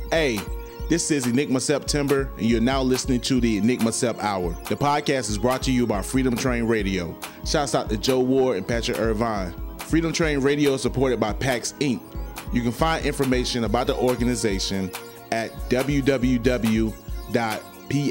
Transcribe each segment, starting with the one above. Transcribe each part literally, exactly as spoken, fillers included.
Hey, this is Enigma September, and you're now listening to the Enigma Sep Hour. The podcast is brought to you by Freedom Train Radio. Shouts out to Joe Ward and Patrick Irvine. Freedom Train Radio is supported by PAX Incorporated. You can find information about the organization at w w w dot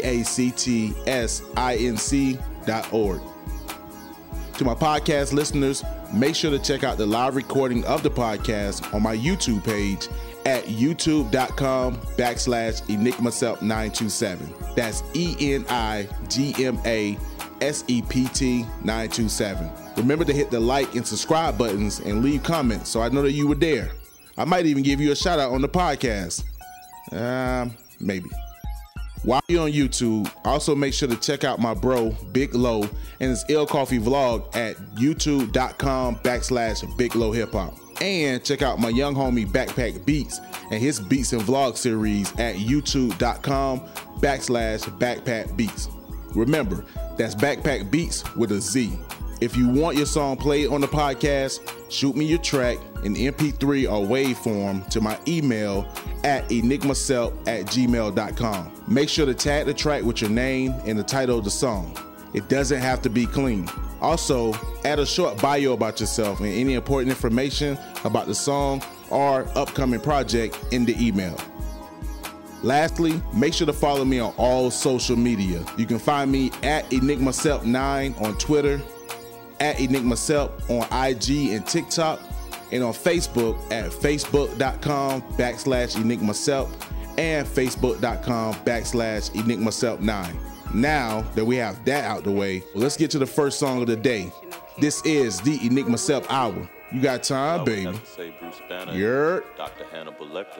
pactsinc dot org. To my podcast listeners, make sure to check out the live recording of the podcast on my YouTube page at youtube.com backslash Enigma Sep nine two seven. That's E N I G M A S E P T nine two seven. Remember to hit the like and subscribe buttons and leave comments so I know that you were there. I might even give you a shout out on the podcast. Um, maybe. While you're on YouTube, also make sure to check out my bro, Big Low, and his Ill Coffee vlog at youtube.com backslash Big Low Hip Hop. And check out my young homie Backpack Beats and his Beats and Vlog series at youtube.com backslash Backpack Beats. Remember, that's Backpack Beats with a Z. If you want your song played on the podcast, shoot me your track in M P three or WAV form to my email at enigmasep at gmail dot com. Make sure to tag the track with your name and the title of the song. It doesn't have to be clean. Also, add a short bio about yourself and any important information about the song or upcoming project in the email. Lastly, make sure to follow me on all social media. You can find me at Enigma Sep nine on Twitter, at Enigma Sep on I G and TikTok, and on Facebook at facebook.com backslash Enigma Sep and facebook.com backslash Enigma Sep nine. Now that we have that out the way, well, let's get to the first song of the day. This is the Enigma Sep Hour. You got time, baby. You're Doctor Hannibal Lecter.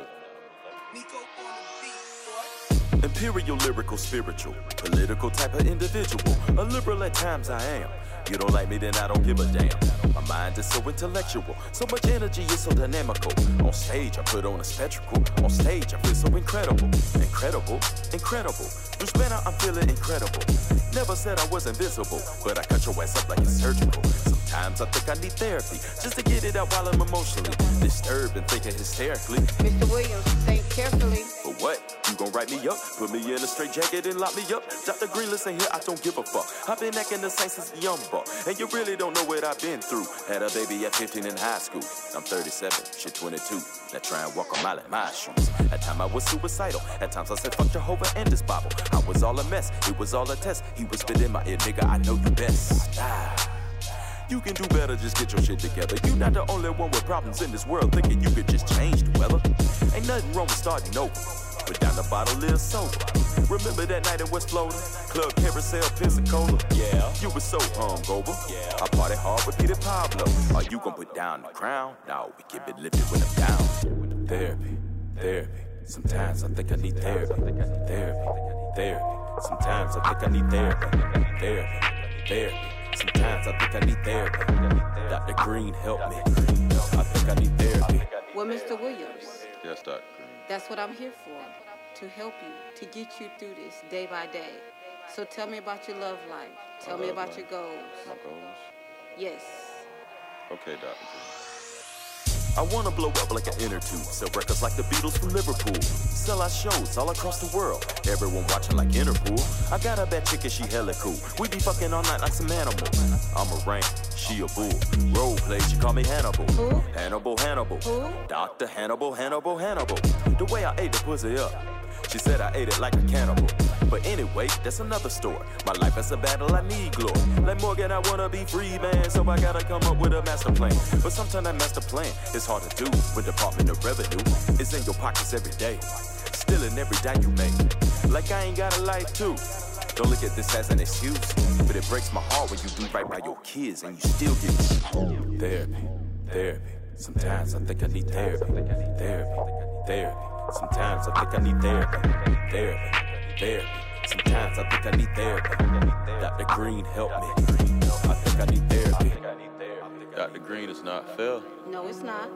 Imperial, lyrical, spiritual, political type of individual. A liberal at times I am. You don't like me, then I don't give a damn. My mind is so intellectual, so much energy is so dynamical. On stage, I put on a spectacle. On stage, I feel so incredible. Incredible, incredible. Through spanner, I'm feeling incredible. Never said I was invisible, but I cut your ass up like it's surgical. Sometimes I think I need therapy, just to get it out while I'm emotionally disturbed and thinking hysterically. Mister Williams, think carefully. For what? You gon' write me up? Put me in a straight jacket and lock me up? Doctor Green, listen here, I don't give a fuck. I've been acting the same since a young buck, and you really don't know what I've been through. Had a baby at fifteen in high school. I'm thirty-seven, shit twenty-two. Now try and walk a mile in my shoes. At times I was suicidal. At times I said fuck Jehovah and this Bible. I was all a mess, it was all a test. He was spit in my ear, nigga, I know you best. Ah. You can do better, just get your shit together. You not the only one with problems in this world, thinking you could just change the weather. Ain't nothing wrong with starting over. Put down the bottle, live sober. Remember that night in West Florida? Club Carousel, Pensacola. Yeah, you were so hungover. Yeah, I party hard with Peter Pablo. Are you gonna put down the crown? No, we keep it lifted when I'm down. Therapy, therapy. Sometimes I think I need therapy. Therapy, therapy. Sometimes I think I need therapy. Therapy, therapy. Sometimes I think I need therapy. Doctor Green, help me. I think I need therapy. Well, Mister Williams. Yes, Doctor Green. That's what I'm here for, to help you, to get you through this day by day. So tell me about your love life. Tell My me love about life. your goals. My goals? Yes. Okay, Doctor Green. I wanna blow up like an inner tube. Sell records like the Beatles from Liverpool. Sell our shows all across the world. Everyone watching like Interpol. I got a bad chick and she hella cool. We be fucking all night like some animals. I'm a rain, she a bull. Role play, she call me Hannibal. Who? Hannibal, Hannibal. Who? Doctor Hannibal, Hannibal, Hannibal. The way I ate the pussy up. She said I ate it like a cannibal. But anyway, that's another story. My life is a battle, I need glory. Like Morgan, I wanna be free, man. So I gotta come up with a master plan. But sometimes that master plan is hard to do when Department of Revenue is in your pockets every day. Stealing every dime you make. Like I ain't got a life too. Don't look at this as an excuse. But it breaks my heart when you do right by your kids and you still get therapy, therapy. Sometimes I think I need therapy. Therapy, therapy. Sometimes I think I need therapy. Therapy, therapy. Sometimes I think I need therapy. Doctor Green, help me. I think I need therapy. Doctor Green, it's not fair. No, it's not.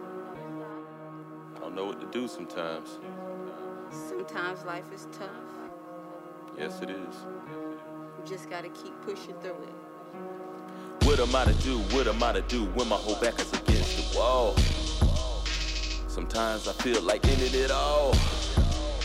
I don't know what to do sometimes. Sometimes life is tough. Yes, it is. You just gotta keep pushing through it. What am I to do? What am I to do when my whole back is against the wall? Sometimes I feel like ending it all.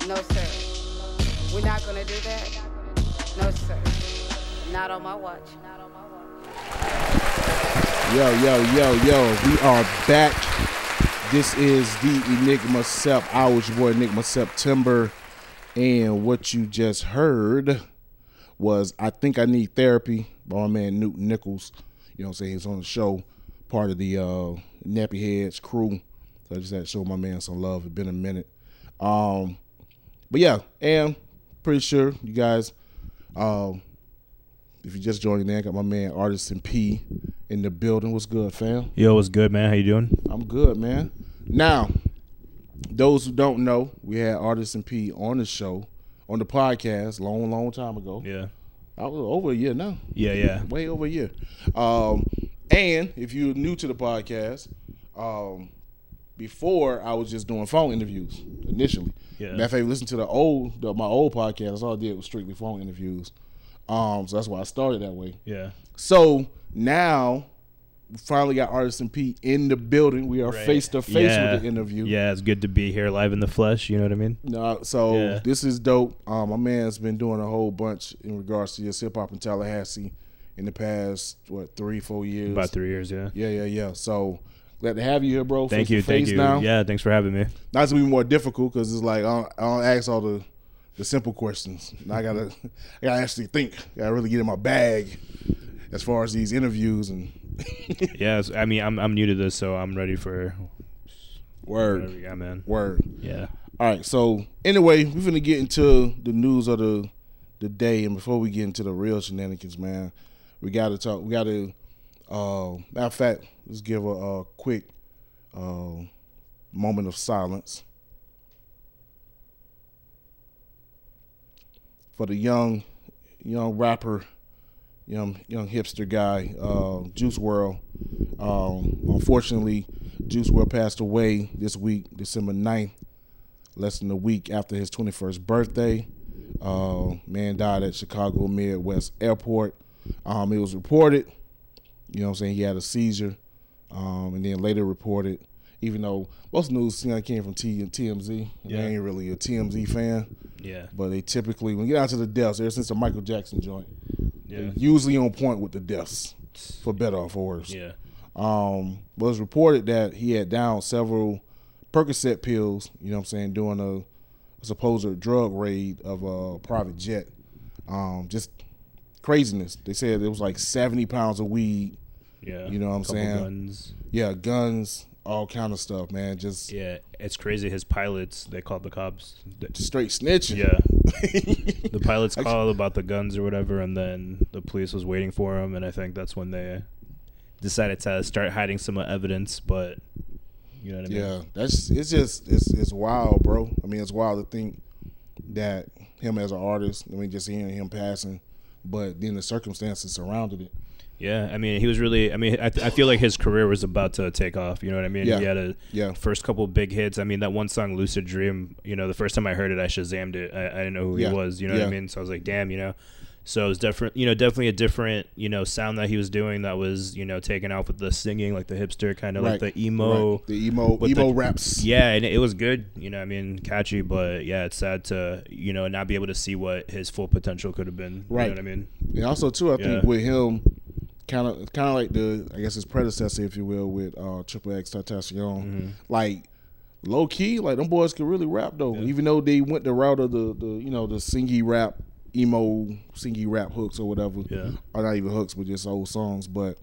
No, sir. We're not gonna do that. No, sir. Not on my watch. Not on my watch. Yo, yo, yo, yo. We are back. This is the Enigma Sep. I was your boy Enigma September. And what you just heard was I Think I Need Therapy by my man Newton Nichols. You know what I'm saying? He's on the show, part of the uh, Nappy Heads crew. So I just had to show my man some love. It's been a minute. Um, but yeah, and pretty sure you guys, um, if you just joined in, I got my man Artisan P in the building. What's good, fam? Yo, what's good, man? How you doing? I'm good, man. Now, those who don't know, we had Artisan P on the show, on the podcast, long, long time ago. Yeah. I was over a year now. Yeah, yeah. Way over a year. Um, and if you're new to the podcast, um, before I was just doing phone interviews initially. Yeah. Matter of fact, listen to the old, the, my old podcast. That's all I did was strictly phone interviews. Um, so that's why I started that way. Yeah. So now, we finally got Artisan P in the building. We are face to face with the interview. Yeah, it's good to be here live in the flesh. You know what I mean? No, so Yeah. this is dope. Um, my man's been doing a whole bunch in regards to just hip hop in Tallahassee in the past what three, four years. About three years, yeah. Yeah, yeah, yeah. So glad to have you here, bro. Thank face you, to thank face you. Now. Yeah, thanks for having me. Not to be more difficult because it's like I don't, I don't ask all the the simple questions. Now I gotta, I gotta actually think. I gotta really get in my bag as far as these interviews and. Yeah, it's- I mean, I'm I'm new to this, so I'm ready for Word. whatever you got, man. Word. Yeah. All right. So anyway, we're gonna get into the news of the the day, and before we get into the real shenanigans, man, we gotta talk. We gotta. Uh, matter of fact, let's give a, a quick uh, moment of silence for the young young rapper. Young young hipster guy, uh, Juice world. Um, unfortunately, Juice world passed away this week, December ninth, less than a week after his twenty-first birthday. Uh, man died at Chicago Midwest Airport. Um, it was reported, you know what I'm saying, he had a seizure, um, and then later reported, even though most news you know, came from T- TMZ, Yeah. I ain't really a T M Z fan, Yeah. but they typically, when you get out to the deaths, ever since the Michael Jackson joint, Yeah. they're usually on point with the deaths, for better or for worse. Yeah. Um, it was reported that he had downed several Percocet pills, you know what I'm saying, during a, a supposed drug raid of a private jet. Um, just craziness. They said it was like seventy pounds of weed. Yeah. You know what I'm Couple saying? Guns. Yeah, guns, all kind of stuff, man. Just Yeah, it's crazy. His pilots, they called the cops. straight snitching. Yeah. The pilots called about the guns or whatever, and then the police was waiting for him, and I think that's when they decided to start hiding some evidence, but you know what I mean? Yeah, that's it's just it's it's wild, bro. I mean, it's wild to think that him as an artist, I mean, just hearing him passing, but then the circumstances surrounded it. Yeah, I mean, he was really, I mean, I, I feel like his career was about to take off, you know what I mean? Yeah. He had a Yeah. first couple big hits. I mean, that one song, Lucid Dream, you know, the first time I heard it, I Shazammed it. I, I didn't know who Yeah. he was, you know what Yeah. I mean? So I was like, damn, you know? So it was different, you know, definitely a different, you know, sound that he was doing that was, you know, taken off with the singing, like the hipster kind of, Right. like the emo. Right. the emo with emo the- raps. Yeah, and it was good, you know, I mean, catchy, but yeah, it's sad to, you know, not be able to see what his full potential could have been. Right. You know what I mean? And also too, I think Yeah. with him, kind of kind of like the I guess his predecessor, if you will, with uh, Triple X Tentacion, Mm-hmm. like low key, like them boys could really rap though. Yeah. Even though they went the route of the the you know the singy rap, emo singy rap hooks or whatever, Yeah. or not even hooks, but just old songs. But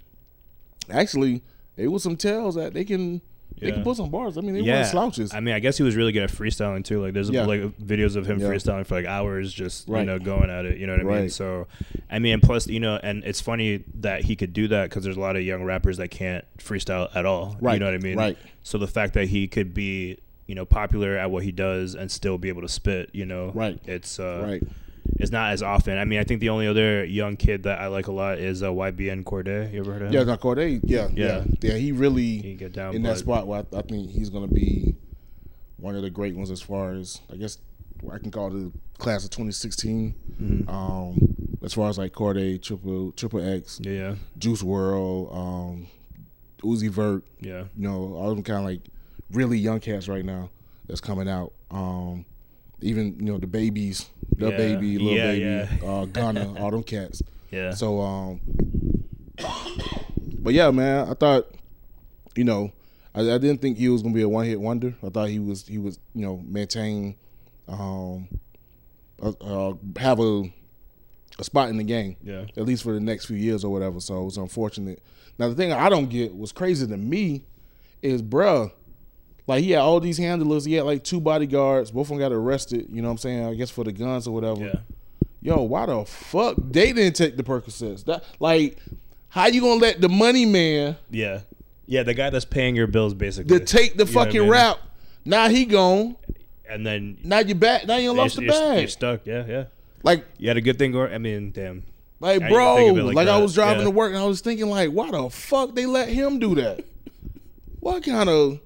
actually, there was some tells that they can they Yeah. can put some bars. I mean, they Yeah, weren't slouches. I mean, I guess he was really good at freestyling too. Like, there's Yeah. like videos of him Yeah. freestyling for like hours, just Right. you know, going at it. You know what I mean? Right. So, I mean, and plus, you know, and it's funny that he could do that because there's a lot of young rappers that can't freestyle at all. Right. You know what I mean? Right. So the fact that he could be, you know, popular at what he does and still be able to spit, you know, Right. It's uh, Right. It's not as often. I mean, I think the only other young kid that I like a lot is uh, Y B N Cordae. You ever heard of him? Yeah, no, Cordae, yeah, yeah, Yeah. yeah. He really He can get down, in that but- spot where I, I think he's gonna be one of the great ones as far as I guess I can call it the class of twenty sixteen. Mhm. Um, as far as like Cordae, Triple Triple X, Yeah, yeah, Juice world, um, Uzi Vert, yeah. you know, all of them kind of like really young cats right now that's coming out. Um, even you know the babies, the Yeah. baby, little Yeah, baby, yeah. uh, Gunna, all them cats. Yeah. So, um, but yeah, man, I thought, you know, I, I didn't think he was gonna be a one hit wonder. I thought he was he was you know maintain, um, uh, uh, have a a spot in the game. Yeah. At least for the next few years or whatever. So it was unfortunate. Now the thing I don't get, what's crazy to me, is bruh, like he had all these handlers. He had like two bodyguards. Both of them got arrested. You know what I'm saying? I guess for the guns or whatever. Yeah. Yo, why the fuck they didn't take the Percocets? That like, how you gonna let the money man Yeah. Yeah, the guy that's paying your bills basically. to take the You know what I fucking mean? rap? Now he gone. And then Now you back. Now you lost the you're, bag. you're stuck. Yeah, yeah. Like, You had a good thing going. I mean, damn. like, Now you bro. think of it Like, like I that. was driving Yeah. to work and I was thinking, like, why the fuck they let him do that? What kind of,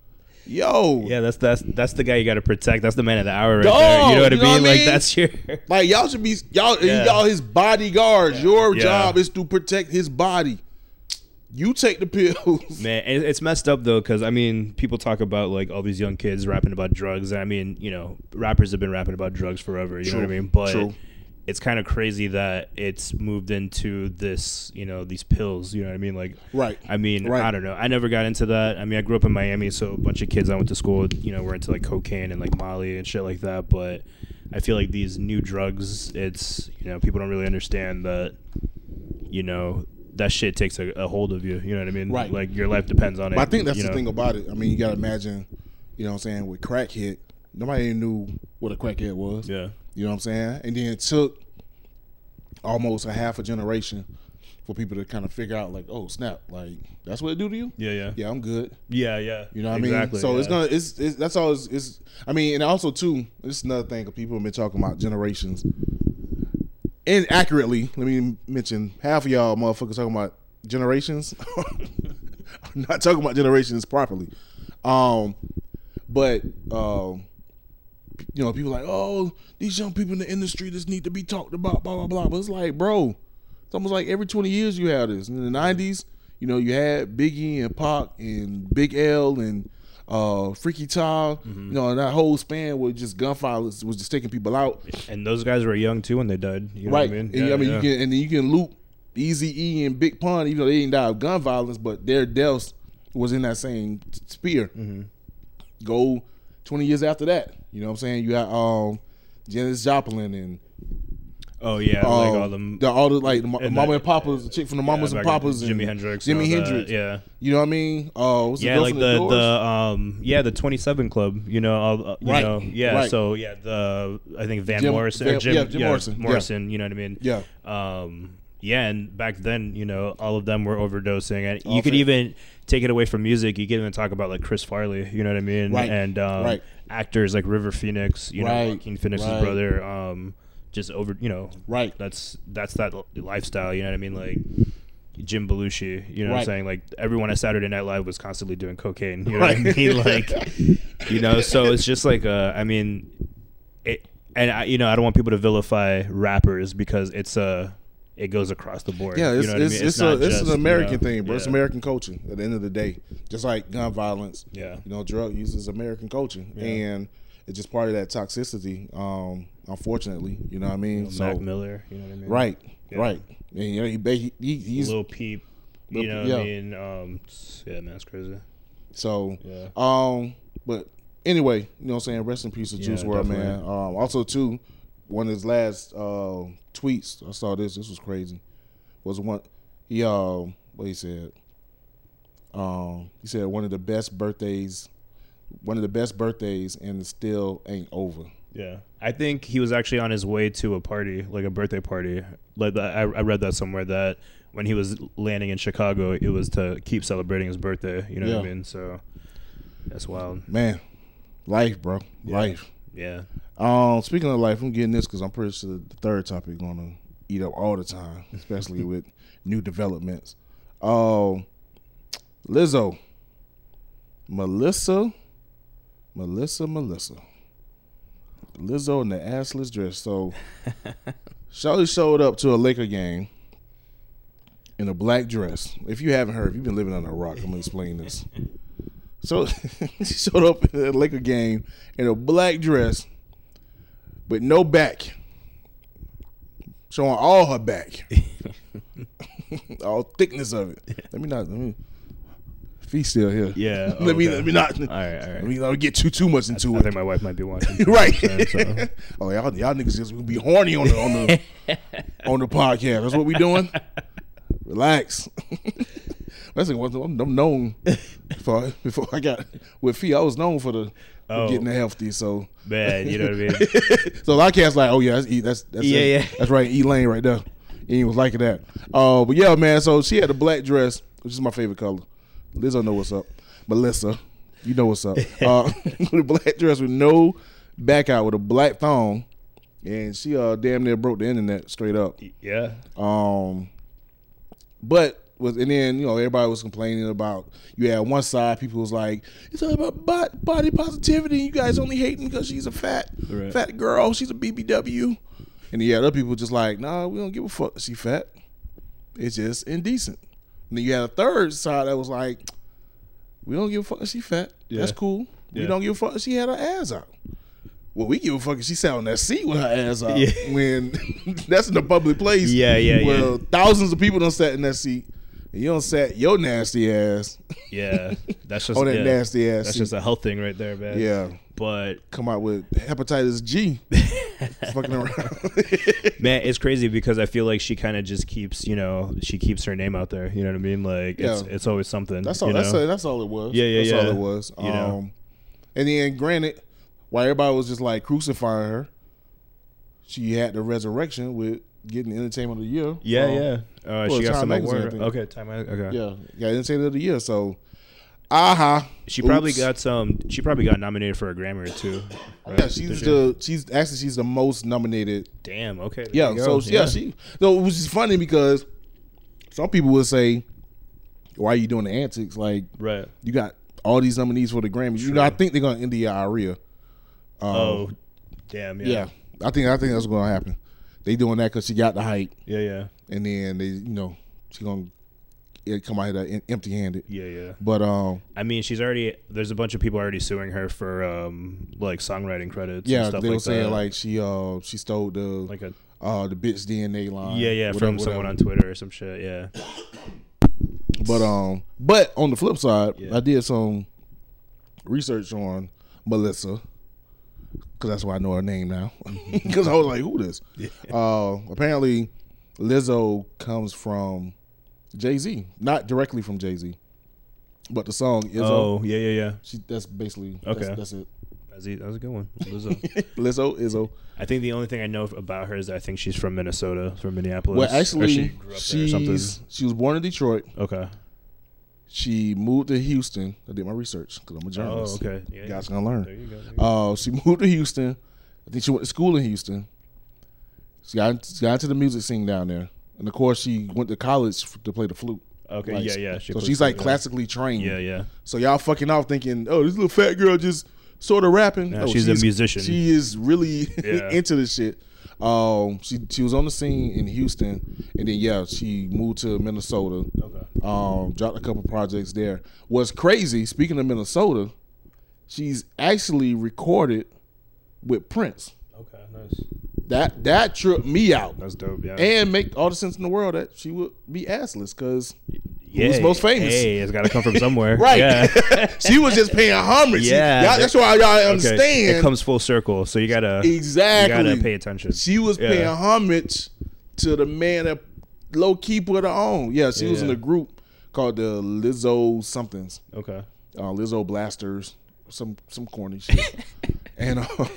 yo? Yeah, that's that's that's the guy you got to protect. That's the man of the hour right Dog, there. You know what I you know mean? what I Like mean? that's your. Like y'all should be y'all Yeah. y'all his bodyguards. Your Yeah. job is to protect his body. You take the pills. Man, it- it's messed up though, because I mean, people talk about like all these young kids rapping about drugs. And I mean, you know, rappers have been rapping about drugs forever. You know what I True, mean? But true. it's kind of crazy that it's moved into this, you know, these pills. You know what I mean? Like, Right. I mean, Right. I don't know. I never got into that. I mean, I grew up in Miami, so a bunch of kids I went to school with, you know, were into like cocaine and like Molly and shit like that. But I feel like these new drugs, it's, you know, people don't really understand that, you know, that shit takes a, a hold of you. You know what I mean? Right. Like your life depends on it. But I think that's you the know? thing about it. I mean, you gotta imagine, you know what I'm saying, with crack hit, nobody even knew what a crackhead was. Yeah. You know what I'm saying? And then it took almost a half a generation for people to kind of figure out, like, oh snap, like that's what it do to you? Yeah, yeah. Yeah, I'm good. Yeah, yeah. You know what exactly, I mean? So yeah. it's gonna it's, it's that's all it's, it's I mean, and also too, this is another thing, 'cause people have been talking about generations. Inaccurately, let me mention, half of y'all motherfuckers talking about generations. I'm not talking about generations properly. Um but um you know, people like, oh, these young people in the industry just need to be talked about, blah blah blah. But it's like, bro, it's almost like every twenty years you have this. In the nineties, you know, you had Biggie and Pac and Big L and uh, Freaky Tah. Mm-hmm. You know, and that whole span was just gunfire was, was just taking people out. And those guys were young too when they died. You know Right. what I mean? And, Yeah, I mean, yeah. you can and then you can loop Eazy-E and Big Pun, even though they didn't die of gun violence, but their deaths was in that same sphere. Mm-hmm. Go twenty years after that. You know what I'm saying? You got um, Janis Joplin and Oh yeah, um, like all them. the, all the like the, and Mama the- and Papas, the chick from the yeah, Mamas and back in Papas, and Jimi Hendrix, Jimi and all that, Hendrix. Yeah. You know what I mean? Uh, what's the Yeah, girl like from the the, Doors? the um yeah the twenty-seven Club, you know, all, uh, you Right, know, yeah. right. So yeah, the I think Van Jim- Morrison, Van- or Jim, yeah, Jim Morrison, yeah. Morrison. You know what I mean? Yeah. Um, yeah, and back then, you know, all of them were overdosing, and All you could fake. even take it away from music. You could even talk about like Chris Farley. You know what I mean? Right, And um, right. actors like River Phoenix. You Right, know, Joaquin Phoenix's right. brother. Um, just over. You know. Right. That's that's that lifestyle. You know what I mean? Like. Jim Belushi, you know what I'm Right. saying? Like everyone at Saturday Night Live was constantly doing cocaine. You know Right. what I mean? Like, you know, so it's just like, uh, I mean, it, and I, you know, I don't want people to vilify rappers because it's a, it goes across the board. Yeah, it's you know what it's, I mean? it's, not a, it's just, an you American know, thing, bro. It's yeah. American culture at the end of the day. Just like gun violence, Yeah. you know, drug use is American culture. Yeah. And it's just part of that toxicity, um, unfortunately. You know what I mean? You know, so, Mac Miller, you know what I mean? right, Yeah. right. And, you know, he, ba- he, he he's Lil Peep, you Lil know Peep, what I yeah. mean? Um, s- yeah, man, that's crazy. so Yeah. um but anyway, you know what I'm saying, rest in peace to Yeah, Juice world, man. definitely. Um also too, one of his last uh tweets, I saw this, this was crazy. Was one he um what he said. Um he said one of the best birthdays one of the best birthdays and it still ain't over. Yeah, I think he was actually on his way to a party, like a birthday party. Like that, I, I read that somewhere that when he was landing in Chicago, it was to keep celebrating his birthday. You know what I Yeah. mean? So that's wild. Man, life, bro. Yeah. Life. Yeah, Um, speaking of life, I'm getting this because I'm pretty sure the third topic is gonna eat up all the time, especially with new developments. Um, Lizzo, Melissa, Melissa, Melissa, Lizzo in the assless dress. So, Shawty showed up to a Laker game in a black dress. If you haven't heard, if you've been living under a rock, I'm gonna explain this. So she showed up at a Laker game in a black dress with no back, showing all her back, all thickness of it. Let me not. Let me. Feet still here. Yeah. let okay. me. Let me not. All right. All right. Let me not get too too much into I, it. I think my wife might be watching. Right. So. Oh, y'all, y'all niggas just be horny on the on the on the podcast. That's what we doing. Relax. That's like I'm, I'm known for before I got with feet. I was known for the for Oh. getting healthy. So Man, you know what I mean? so a lot of cats like, oh yeah, that's E. That's that's Yeah, it. yeah. That's right, E Lane right there. He was liking that. Uh, but yeah, man. So she had a black dress, which is my favorite color. Lizzo know what's up. Melissa, you know what's up. Uh, with a black dress with no back out, with a black thong, and she uh damn near broke the internet straight up. Yeah. Um, but was and then you know everybody was complaining about. You had one side, people was like, it's all about bo- body positivity. You guys only hating because she's a fat, Right. fat girl. She's a B B W. And then you had other people just like, nah, we don't give a fuck that she fat. It's just indecent. And then you had a third side that was like, we don't give a fuck that she fat. Yeah. That's cool. We Yeah. don't give a fuck that she had her ass out. Well, we give a fuck if she sat on that seat with her ass out. Yeah. When that's in a public place. Yeah, yeah, yeah. Well, thousands of people done sat in that seat. And you don't sat your nasty ass Yeah. That's just on that yeah. nasty ass That's seat. just a health thing right there, man. Yeah. But Come out with hepatitis G. Fucking around. man, it's crazy because I feel like she kind of just keeps, you know, she keeps her name out there. You know what I mean? Like it's Yeah. it's always something. That's all. You That's know? all, that's all it was. Yeah, yeah, That's yeah. all it was. You know. Um, and then, granted, while everybody was just like crucifying her, she had the resurrection with getting Entertainment of the Year. Yeah, Um, yeah. Uh, well, she got Time some Magazine, I award. think. Okay, time. Mag- Okay. Yeah, got Entertainment of the Year. So, aha. She probably Oops. got some. She probably got nominated for a Grammy or two. Right? Yeah, she's Did she? the. She's actually she's the most nominated. Damn. Okay. there Yeah. you So go. yeah, she. So which is funny because some people would say, "Why are you doing the antics?" Like Right. you got all these nominees for the Grammys. You know, I think they're gonna end the Aria. Um, Oh, damn. Yeah. Yeah, I think I think that's gonna happen. They doing that because she got the hype, Yeah. Yeah. and then they, you know, she gonna yeah, come out here empty handed. Yeah. Yeah. But um, I mean, she's already. There's a bunch of people already suing her for um like songwriting credits. yeah, and stuff they like were saying that. like she uh she stole the like a uh the bitch D N A line. yeah yeah whatever, from someone whatever. on Twitter or some shit. Yeah. But um, but on the flip side, Yeah. I did some research on Melissa. Because that's why I know her name now. Because I was like, who this? Uh, apparently, Lizzo comes from Jay-Z. Not directly from Jay-Z. But the song Izzo. Oh yeah yeah yeah. She, that's basically, Okay. that's, that's it. That's a, that was a good one. Lizzo. Lizzo, Izzo. I think the only thing I know about her is that I think she's from Minnesota, from Minneapolis. Well, Or actually, she grew up there or something. she's, she was born in Detroit. Okay. She moved to Houston. I did my research because I'm a Oh, journalist. okay. Yeah. You guys gonna learn. There you go. There you go. Uh, she moved to Houston. I think she went to school in Houston. She got, she got into the music scene down there. And, of course, she went to college f- to play the flute. Okay. Like, yeah. Yeah. She so plays she's, like, flute, yeah. classically trained. Yeah. Yeah. So y'all fucking off thinking, oh, this little fat girl just sort of rapping. Nah, No, she's a musician. She is really Yeah. into this shit. Um, she she was on the scene in Houston, and then yeah, she moved to Minnesota. Okay. Um, dropped a couple projects there. What's crazy? Speaking of Minnesota, she's actually recorded with Prince. Okay. Nice. That that tripped me out, That's dope. Yeah. and make all the sense in the world that she would be assless because yeah. who's most famous? Hey, it's got to come from somewhere. Right. Yeah. She was just paying homage. Yeah. Y'all- that's why y'all understand. Okay. It comes full circle, so you gotta Exactly. You gotta pay attention. She was Yeah. paying homage to the man that low key put her on. Yeah, she Yeah, was in yeah. a group called the Lizzo somethings, Okay. uh, Lizzo Blasters, some some corny shit, and um,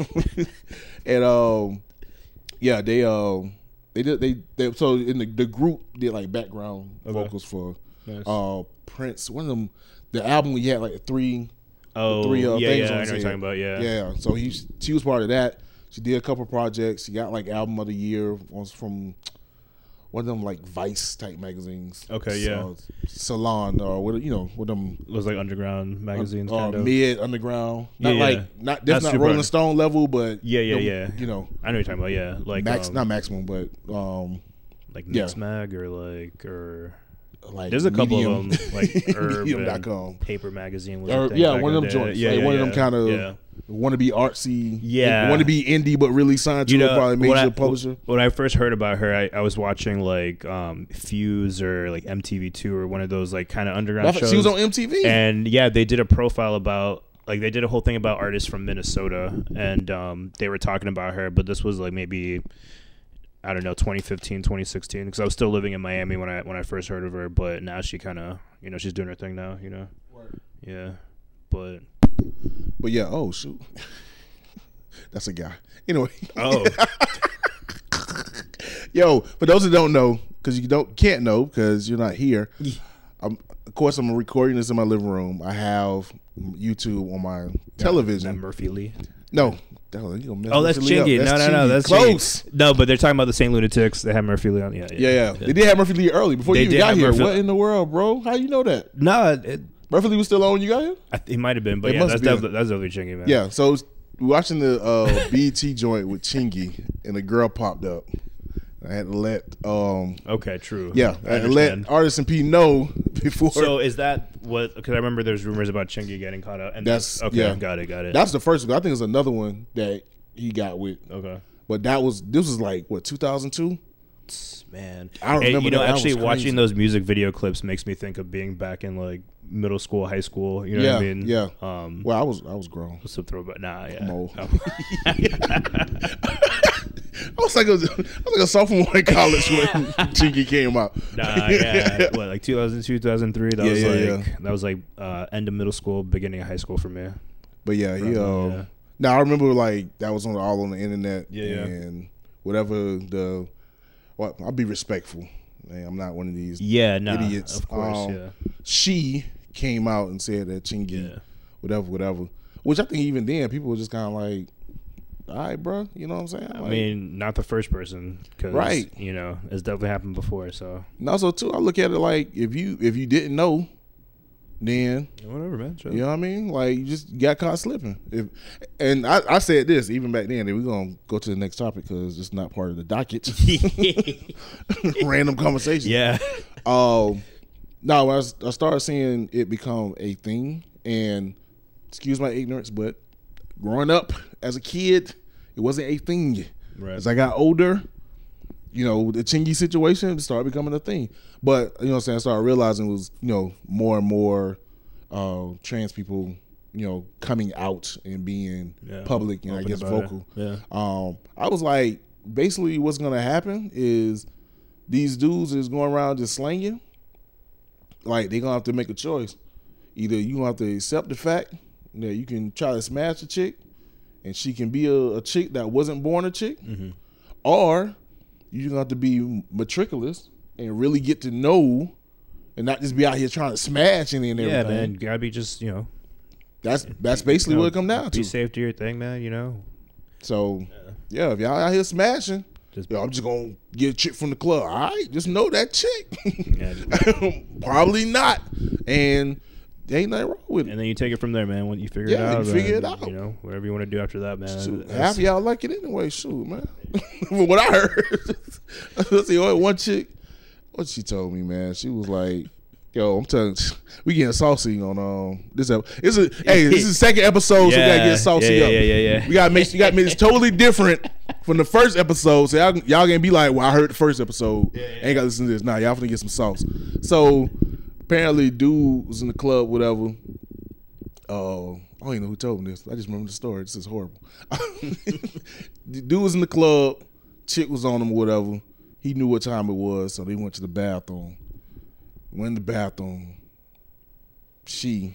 and um, yeah, they um they did they, they so in the, the group did like background Okay. vocals for Nice. uh Prince. One of them, the album we had like three. Oh, three uh, yeah, things yeah. on I his know what you're head. talking about. Yeah. Yeah, so he she was part of that. She did a couple projects. She got like album of the year was from one of them like Vice type magazines. Okay, yeah. So, Salon or what you know, with them It was like underground magazines, uh, kind of. mid underground. Yeah, Not yeah. like not Not that's not super Rolling under- Stone level, but Yeah, yeah, the- yeah. You know, I know what you're talking about. Yeah, like max um, not maximum, but um like yeah. Mix Mag or like or like there's a couple medium, of them like Herb medium dot and com. Paper Magazine was Or- a thing yeah, back one in of the them day. joints, Yeah, like yeah, one of yeah. them kinda- yeah. want to be artsy, Yeah. want to be indie, but really signed to You know, a probably major when I, publisher. When I first heard about her, I, I was watching like um, Fuse or like M T V two or one of those like kind of underground shows. She was on M T V, and yeah, they did a profile about like they did a whole thing about artists from Minnesota, and um, they were talking about her. But this was like maybe I don't know twenty fifteen, twenty sixteen, because I was still living in Miami when I when I first heard of her. But now she kind of you know she's doing her thing now. You know, Word. yeah, but but yeah. Oh shoot. That's a guy. Anyway. Oh. Yo, for those who don't know, because you don't can't know because you're not here. Um, of course, I'm recording this in my living room. I have YouTube on my television. That Murphy Lee. No. Oh, you gonna mess Oh, that's Murphy Lee Chingy. up. No, no, no, Chingy. that's close. Chingy. No, but they're talking about the Saint Lunatics. They have Murphy Lee on. Yeah, Yeah, yeah. They did have Murphy Lee early before They you even did got have here. Murphy- What in the world, bro? How you know that? No, it, Murphy Lee was still on when you got here? I, it might have been, but It yeah, must that's be. definitely, that's definitely Chingy, man. Yeah, so we watching the uh, B E T joint with Chingy, and a girl popped up. I had to let, um, Okay, true. yeah, I had to let Artist and P know before. So is that what? Because I remember there's rumors about Chingy getting caught out. And That's- okay. yeah. Got it. Got it. That's the first one. I think it's another one that he got with. okay. But that was, this was like, what, two thousand two? Man, I don't Hey, remember You know, that. That was actually, crazy. watching those music video clips makes me think of being back in like middle school, high school. You know Yeah, what I mean? yeah. Um, Well, I was I was grown. what's the throwback? Nah, yeah. I'm old. Oh. I was like a, I was like a sophomore in college when Chingy came out. Nah, yeah. What, like two thousand two, two thousand three? That Yeah, was yeah, like yeah. that was like uh, end of middle school, beginning of high school for me. But yeah, he. Right, Uh, yeah. Now I remember like that was on all on the internet. Yeah, yeah. And whatever the, well, I'll be respectful. Man, I'm not one of these Yeah, no, idiots. of course, Um, yeah. She came out and said that Chingy, Yeah. whatever, whatever. Which I think even then people were just kind of like, all right, bro. You know what I'm saying? I Like, mean, not the first person, cause, Right. You know, it's definitely happened before. So and also too, I look at it like if you if you didn't know, then whatever, man. Sure. you know what I mean. Like you just got caught slipping. If and I, I said this even back then. And we're gonna go to the next topic because it's not part of the docket. Random conversation. Yeah. Um. No, when I, was- I started seeing it become a thing, and excuse my ignorance, but growing up as a kid, it wasn't a thing. Right. As I got older, you know, the Chingy situation started becoming a thing. But you know what I'm saying, I started realizing it was, you know, more and more uh, trans people, you know, coming out and being Yeah, public and I open guess about it. vocal. Yeah. Um, I was like, basically what's gonna happen is these dudes is going around just slanging. Like they're gonna have to make a choice. Either you gonna have to accept the fact that you can try to smash a chick and she can be a, a chick that wasn't born a chick, Mm-hmm. or you're gonna have to be meticulous and really get to know and not just be out here trying to smash and everything. Yeah, man. You gotta be just, you know, That's that's basically you know, what it come down be to. safe to your thing, man. You know, So yeah, if y'all out here smashing, Just- yo, I'm just gonna get a chick from the club. All right, just know that chick. Yeah. Probably not. And there ain't nothing wrong with it. and then you take it from there, man. When you figure Yeah, it out, you figure then, it out. You know, whatever you want to do after that, man. Shoot, That's- half of y'all like it anyway. Shoot, man. From what I heard, let's see. oh, One chick, what she told me, man. She was like, "Yo, I'm telling, you, we getting saucy on um this. Ep- It's a hey, this is the second episode, so we gotta Yeah, get saucy yeah, up. yeah, yeah, yeah. We gotta make, you got to make it's totally different from the first episode. So y'all, y'all gonna be like, well, I heard the first episode. Ain't gotta listen to this. Nah, y'all finna get some sauce. So apparently, dude was in the club, whatever. Uh, I don't even know who told me this. I just remember the story. This is horrible. The dude was in the club. Chick was on him, whatever. He knew what time it was, so they went to the bathroom. Went in the bathroom. She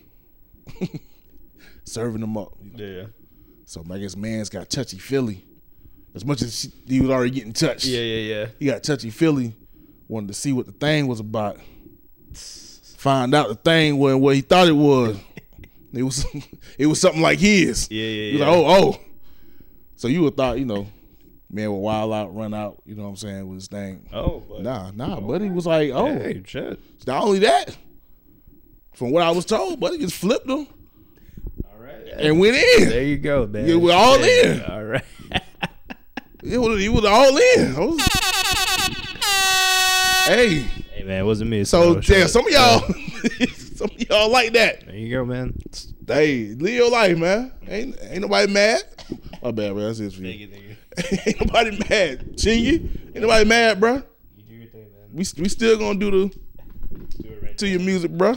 serving them up. Yeah, yeah. So I guess man's got touchy feely. As much as she, he was already getting touched, Yeah, yeah, yeah. he got touchy feely. Wanted to see what the thing was about. Find out the thing wasn't what he thought it was. It was it was something like his. Yeah, yeah, He was yeah. like, oh, oh. So you would thought, you know, man would wild out, run out, you know what I'm saying, with his thing. Oh, but Nah, nah, buddy was like, oh. hey, shit. It's not only that. From what I was told, buddy just flipped him All right. and went in. There you go, man. Yeah, we're all Shit. in. All right. He was, he was all in. I was- hey, Hey, man, it wasn't me. so shit. yeah, some of y'all, Some of y'all like that. There you go, man. Hey, live your life, man. Ain't ain't nobody mad. My bad, bro. That's it for you. Thank you, thank you. Ain't nobody mad. Chingy, ain't nobody mad, bro. You do your thing, man. We we still gonna do the Do it right to your music, bro.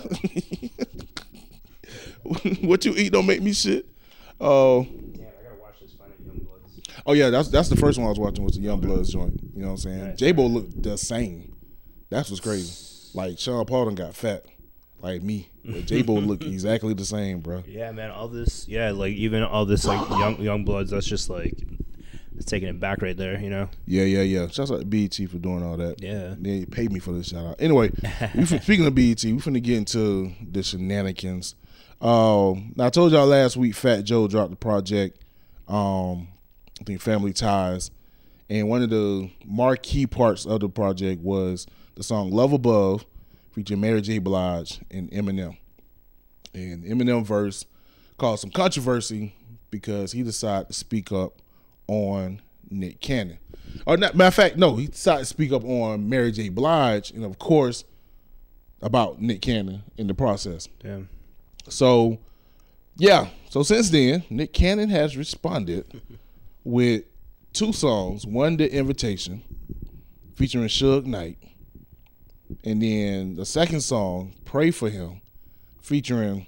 What you eat don't make me shit. Oh. Uh, Yeah, I gotta watch this Find Out Youngbloods. oh yeah, that's that's the first one I was watching was the Youngbloods joint. You know what I'm saying? Right. J-Bo looked the same. That's what's crazy. Like Sean Paul done got fat, like me. But J-Bo looked exactly the same, bro. Yeah, man. All this, yeah, like even all this, like young young bloods. That's just like it's taking it back right there, you know. Yeah, yeah, yeah. Shouts out to B E T for doing all that. Yeah, they paid me for this shout out. Anyway, we fin- speaking of B E T, we finna get into the shenanigans. Um, now I told y'all last week, Fat Joe dropped the project. Um, I think Family Ties, and one of the marquee parts of the project was the song "Love Above," featuring Mary J. Blige and Eminem. And Eminem verse caused some controversy because he decided to speak up on Nick Cannon. Or not, matter of fact, no, he decided to speak up on Mary J. Blige, and of course about Nick Cannon in the process. damn. So, yeah. So since then, Nick Cannon has responded with two songs. One, The Invitation, featuring Suge Knight. And then the second song, Pray For Him, featuring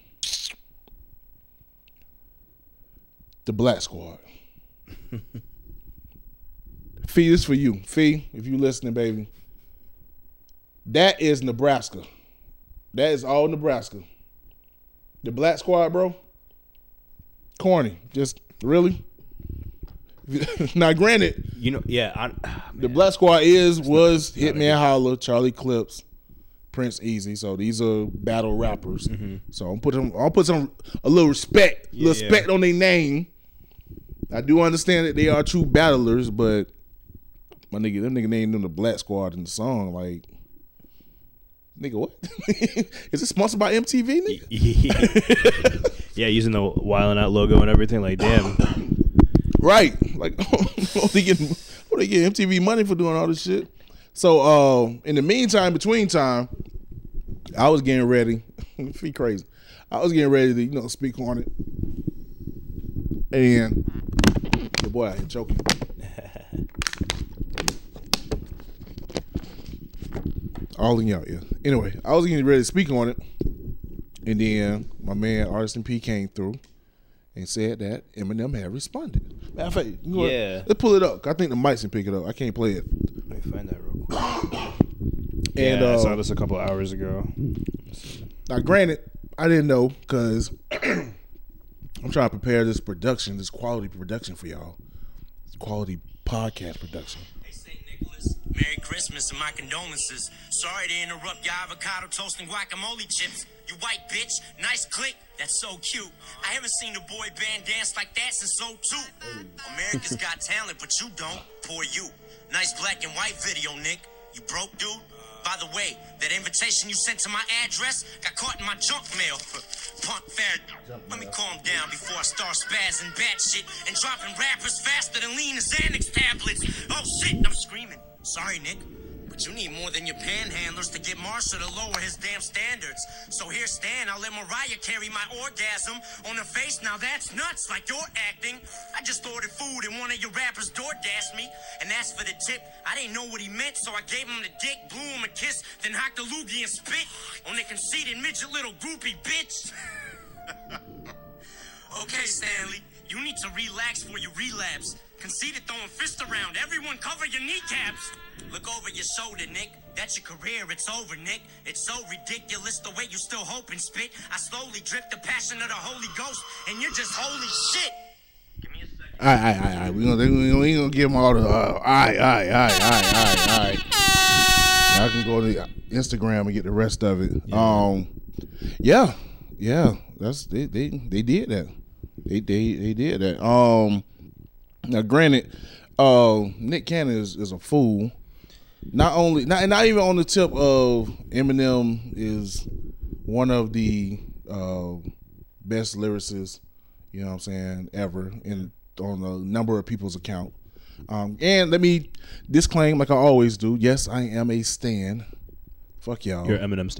the Black Squad. Fee, this for you. Fee, if you listening, baby. That is Nebraska. That is all Nebraska. The Black Squad, bro. Corny. Just really. Now, granted, You know, yeah. I, ah, the man. Black Squad is was not a Hitman Holla, Charlie Clips, Prince Easy. So these are battle rappers. Mm-hmm. So I'm put them. I'll put some a little respect, Yeah, little respect yeah. on their name. I do understand that they are true battlers, but my nigga, them nigga named them the Black Squad in the song. Like, nigga, what? Is it sponsored by M T V? Nigga? Yeah, using the Wild 'N Out logo and everything. Like, damn. Right. Like, what they getting? What they getting M T V money for doing all this shit? So, uh, in the meantime, between time, I was getting ready. Feel crazy. I was getting ready to, you know, speak on it, and the boy out here choking. All in y'all, yeah. Anyway, I was getting ready to speak on it, and then my man Artisan P came through and said that Eminem had responded. Matter of fact, you know what? Yeah. Let's pull it up. I think the mics can pick it up. I can't play it. Let me find that real quick. And yeah, I uh, saw this a couple hours ago. now, granted, I didn't know because I'm trying to prepare this production, this quality production for y'all, this quality podcast production. Hey, Saint Nicholas, Merry Christmas and my condolences. Sorry to interrupt your avocado toast and guacamole chips. You white bitch, nice click, that's so cute. I haven't seen a boy band dance like that since oh two. America's got talent, but you don't. Poor you. Nice black and white video, Nick. You broke, dude? By the way, that invitation you sent to my address got caught in my junk mail. Punk fair. Let me calm down before I start spazzing bat shit and dropping rappers faster than lean as Xanax tablets. Oh shit, I'm screaming. Sorry, Nick. But you need more than your panhandlers to get Marsha to lower his damn standards. So here, Stan, I'll let Mariah carry my orgasm on her face. Now that's nuts, like you're acting. I just ordered food and one of your rappers door-dashed me. And as for the tip, I didn't know what he meant, so I gave him the dick, blew him a kiss, then hocked a loogie and spit on the conceited midget little groupie bitch. Okay, Stanley, you need to relax before you relapse. Conceited throwing fists around. Everyone cover your kneecaps. Look over your shoulder, Nick. That's your career. It's over, Nick. It's so ridiculous the way you still hope and spit. I slowly drip the passion of the Holy Ghost, and you're just holy shit. Give me a second. All right, all right, all right. We're gonna, we gonna give them all the. Uh, all right, all right, all right, all right, all right, all right. Y'all can go to Instagram and get the rest of it. Yeah. Um, yeah, yeah. That's they, they, they did that. They, they, they did that. Um, now, granted, uh, Nick Cannon is, is a fool. Not only, not not even on the tip of Eminem is one of the uh, best lyricists, you know what I'm saying, ever in on a number of people's account. Um, and let me disclaim, like I always do, yes, I am a stan. Fuck y'all. You're Eminem stan.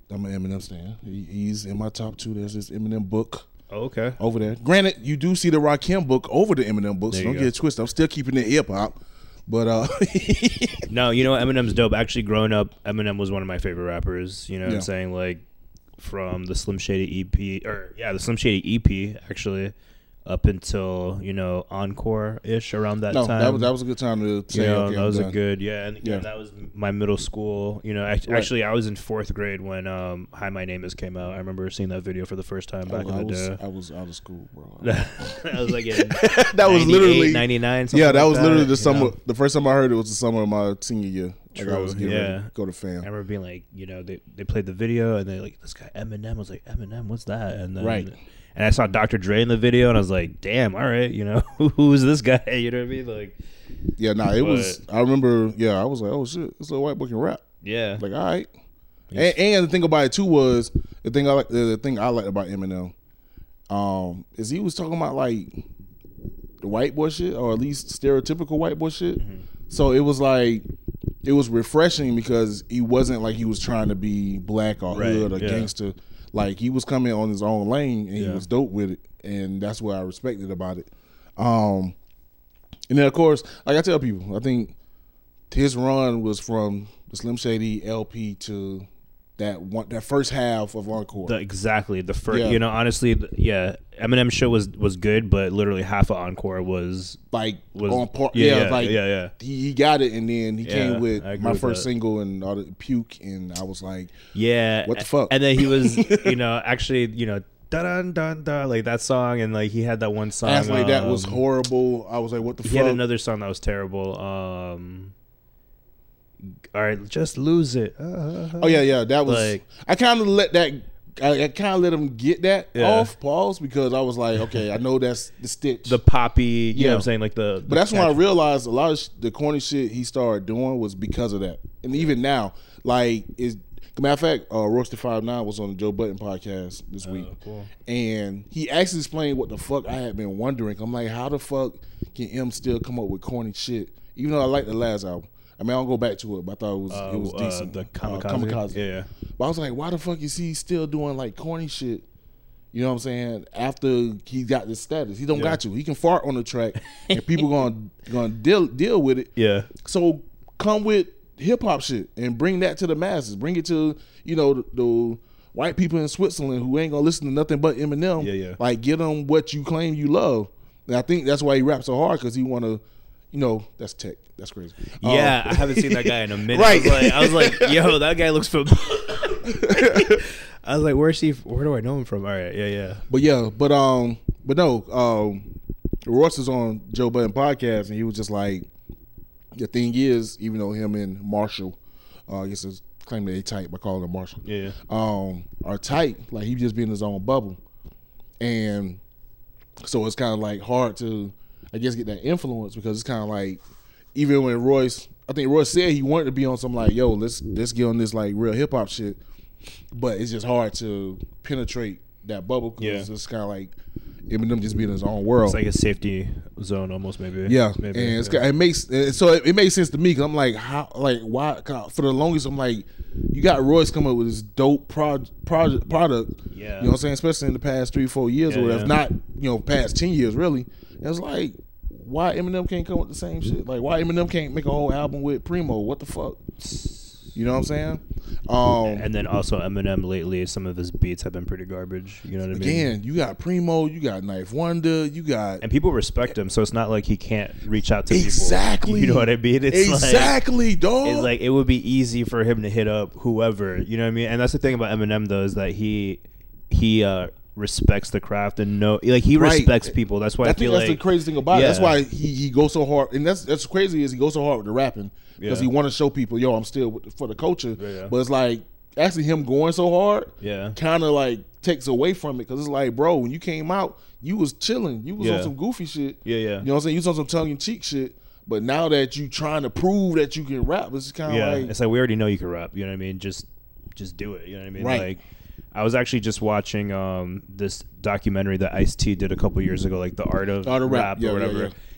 I'm an Eminem stan. He, he's in my top two. There's this Eminem book. Oh, okay. Over there. Granted, you do see the Rakim book over the Eminem book, so don't get it twisted. I'm still keeping it hip hop. But uh no, you know what? Eminem's dope. Actually, growing up, Eminem was one of my favorite rappers. You know what yeah. I'm saying? Like from the Slim Shady E P, or yeah, the Slim Shady E P actually, up until you know Encore ish around that no, time. that was that was a good time to say. You know, okay, that I'm was done. a good yeah, and yeah. yeah, that was my middle school. You know, act- right. actually, I was in fourth grade when um, "Hi, My Name Is" came out. I remember seeing that video for the first time back I, in I the was, day. I was out of school, bro. I was like in that was literally ninety-nine. Yeah, that like was literally that, the summer. know? The first time I heard it was the summer of my senior year. Like True. I was getting yeah. ready to go to fam. I remember being like, you know, they, they played the video and they like this guy Eminem. I was like, Eminem, what's that? And then, right. And I saw Doctor Dre in the video and I was like, damn, all right, you know, who's this guy? You know what I mean? Like, yeah, nah, it but, was. I remember. Yeah, I was like, oh shit, this little white boy can rap. Yeah, like all right. And, and the thing about it too was the thing I like. The thing I liked about Eminem, um, is he was talking about like the white boy shit, or at least stereotypical white boy shit. Mm-hmm. So it was like. It was refreshing because he wasn't like he was trying to be black or right, hood or yeah. gangster. Like he was coming on his own lane and yeah. he was dope with it, and that's what I respected about it. Um, and then of course, like I tell people, I think his run was from the Slim Shady L P to that one, that first half of Encore. The, exactly the first. Yeah. You know, honestly, the, yeah, Eminem show was was good, but literally half of Encore was like was on par. Yeah, Yeah, yeah, like yeah, yeah. He, he got it, and then he Yeah, came with I agree my with first that. single and all the Puke, and I was like, yeah, what the fuck? And then he was, you know, actually, you know. Dun dun dun, like that song, and like he had that one song. I was like, um, that was horrible. I was like, what the he fuck? had another song that was terrible. Um, all right, just lose it. Uh, oh yeah, yeah, that was. like, I kind of let that. I, I kind of let him get that Yeah. off pause because I was like, okay, I know that's the stitch. the poppy, you Yeah. know what I'm saying, like the. but that's when I realized a lot of sh- the corny shit he started doing was because of that. And even now, like, is matter of fact, uh, Roasted five nine was on the Joe Budden podcast this week, Oh, cool. and he actually explained what the fuck I had been wondering. I'm like, how the fuck can M still come up with corny shit? Even though I like the last album. I mean, I don't go back to it, but I thought it was Uh, it was uh, decent. the Uh, Kamikaze? Kamikaze. Yeah, yeah. But I was like, why the fuck is he still doing like corny shit? You know what I'm saying? After he got this status, he don't Yeah. got you. He can fart on the track, and people gonna gonna deal deal with it. Yeah. So come with hip hop shit and bring that to the masses. Bring it to you know the, the white people in Switzerland who ain't gonna listen to nothing but Eminem. Yeah, yeah. Like get them what you claim you love. And I think that's why he raps so hard because he want to. You know, that's tech. That's crazy. Yeah, Um, I haven't seen that guy in a minute. Right. I was like, I was like yo, that guy looks familiar. I was like, where's he? Where do I know him from? All right, yeah, yeah. But yeah, but um, but no, um, Ross is on Joe Budden podcast, and he was just like, the thing is, even though him and Marshall, uh, I guess it's claim that they tight by calling him Marshall, Yeah, yeah. um, are tight. Like he just be in his own bubble, and so it's kind of like hard to, I guess, get that influence because it's kind of like, even when Royce, I think Royce said he wanted to be on some like, yo, let's let's get on this like real hip hop shit, but it's just hard to penetrate that bubble because Yeah. it's kind of like Eminem just being in his own world. It's like a safety zone almost, maybe. Yeah, maybe. and it's, yeah. it makes so it, it makes sense to me because I'm like, how, like, why? For the longest, I'm like, you got Royce come up with this dope pro, project product. Yeah. You know what I'm saying? Especially in the past three, four years Yeah, or whatever. yeah. Not you know past ten years really. And it's like, why Eminem can't come with the same shit? Like, why Eminem can't make a whole album with Primo? What the fuck? You know what I'm saying? Um, And then also Eminem lately, some of his beats have been pretty garbage. You know what I mean? again, you got Primo, you got Knife Wonder, you got And people respect him, so it's not like he can't reach out to exactly. people. You know what I mean? It's exactly, like, dog. It's like it would be easy for him to hit up whoever. You know what I mean? And that's the thing about Eminem, though, is that he he uh, respects the craft and no, like he Right. respects people. That's why I, I think feel that's like the crazy thing about it. That's Yeah. why he, he goes so hard, and that's that's crazy is he goes so hard with the rapping because Yeah. he want to show people, yo, I'm still with the, for the culture. Yeah, yeah. But it's like actually him going so hard, Yeah. kind of like takes away from it because it's like, bro, when you came out, you was chilling, you was Yeah. on some goofy shit. Yeah, yeah. You know what I'm saying? You was on some tongue in cheek shit. But now that you trying to prove that you can rap, it's kind of yeah, like it's like we already know you can rap. You know what I mean? Just just do it. You know what I mean? Right. Like I was actually just watching um, this documentary that Ice-T did a couple years ago, like the art of, Art of Rap. rap, Yeah, or yeah, whatever. yeah.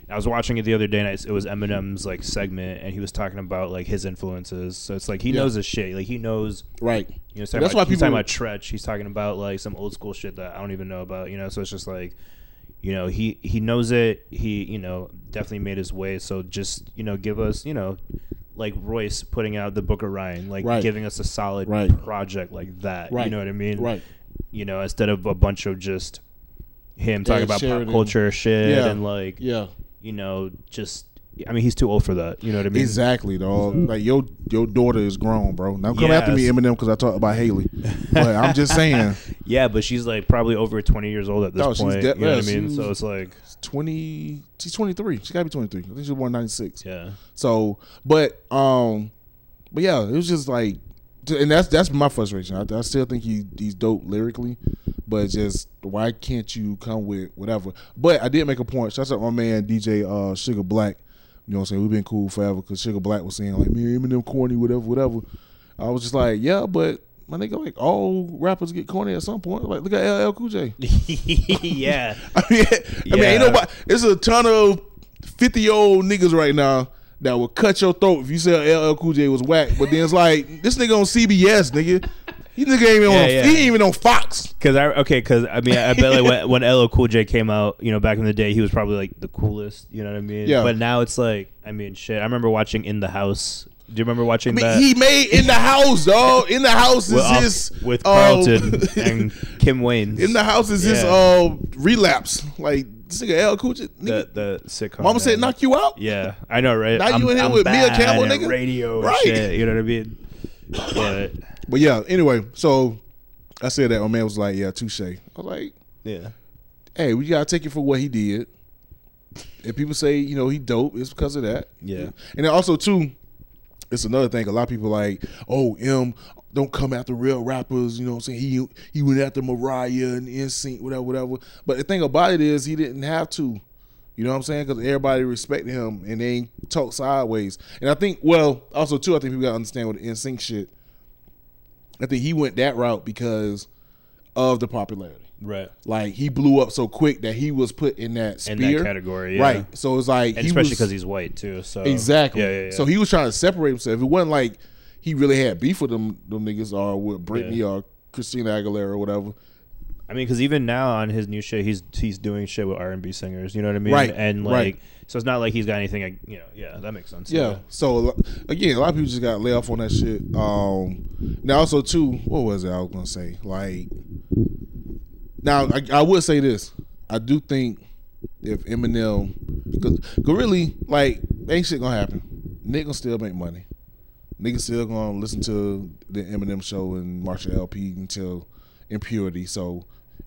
I was watching it the other day, and it was Eminem's like segment, and he was talking about like his influences. So it's like he Yeah. knows his shit. Like he knows, Right. you know, he's talking That's about, why he's people- talking about Tretch. He's talking about like some old school shit that I don't even know about. You know, so it's just like, you know, he he knows it. He you know definitely made his way. So just you know give us you know. like Royce putting out the Book of Ryan, like Right. giving us a solid Right. project like that. Right. You know what I mean? Right. You know, instead of a bunch of just him talking Ed about Sheridan. pop culture shit Yeah. and like, Yeah. you know, just, I mean, he's too old for that. You know what I mean? Exactly, dog. Like your your daughter is grown, bro. Now come after me, Yes. Eminem, because I talked about Haley. But I'm just saying, Yeah, but she's like probably over twenty years old at this No, she's point. de- you know what I yeah, mean? So she's- it's like, twenty. She's twenty-three. She gotta be twenty-three. I think she was born in ninety-six. yeah. So, but um, but yeah, it was just like, and that's that's my frustration. I, I still think he he's dope lyrically, but just why can't you come with whatever? But I did make a point. Shout out my man D J uh, Sugar Black. You know what I'm saying? We've been cool forever because Sugar Black was saying like, me Eminem corny, whatever, whatever. I was just like, yeah, but my nigga, like all rappers get corny at some point. Like look at L L Cool J. yeah. I mean, I mean, Yeah. ain't nobody. There's a ton of fifty year old niggas right now that will cut your throat if you say L L Cool J was whack. But then it's like this nigga on C B S, nigga. He nigga ain't even Yeah, on. yeah. He ain't even on Fox. Cause I okay, cause I mean I bet like when, when L L Cool J came out, you know, back in the day, he was probably like the coolest. You know what I mean? Yeah. But now it's like, I mean, shit. I remember watching In the House. Do you remember watching I mean, that? he made In the House, dog. In the House is with, off- his with uh, Carlton and Kim Wayne. In the House is his Yeah. uh, relapse. Like this nigga L L Cool J. Nigga, the the sitcom. Mama said man. knock you out. Yeah, I know, right? Now you I'm, in here I'm with Mia bad Campbell, at nigga? radio, Right. and shit. You know what I mean? But But yeah, anyway, so I said that my man was like, yeah, touche. I was like, yeah, hey, we gotta take it for what he did. If people say, you know, he dope, it's because of that. Yeah. And then also too, it's another thing. A lot of people like, oh, M, don't come after real rappers. You know what I'm saying? He he went after Mariah and N Sync, whatever, whatever. But the thing about it is, he didn't have to. You know what I'm saying? Because everybody respected him and they ain't talk sideways. And I think, well, also too, I think people gotta understand with the N Sync shit. I think he went that route because of the popularity. right. Like he blew up so quick that he was put in that spear, In that category, yeah. right? So it's like, And he especially was- because he's white too. So exactly. Yeah, yeah, yeah. So he was trying to separate himself. It wasn't like he really had beef with them, them niggas, or with Britney Yeah. or Christina Aguilera or whatever. I mean, because even now on his new shit, he's he's doing shit with R and B singers. You know what I mean? Right, And like, right. so it's not like he's got anything. like, You know, yeah, that makes sense. Yeah. So a lo- again, a lot of people just got laid off on that shit. Um, now also too, what was it I was gonna say? Like, now I, I would say this. I do think if Eminem, because really, like, ain't shit gonna happen. Nick gonna still make money. Niggas still gonna listen to the Eminem show and Marshall L P until impurity. So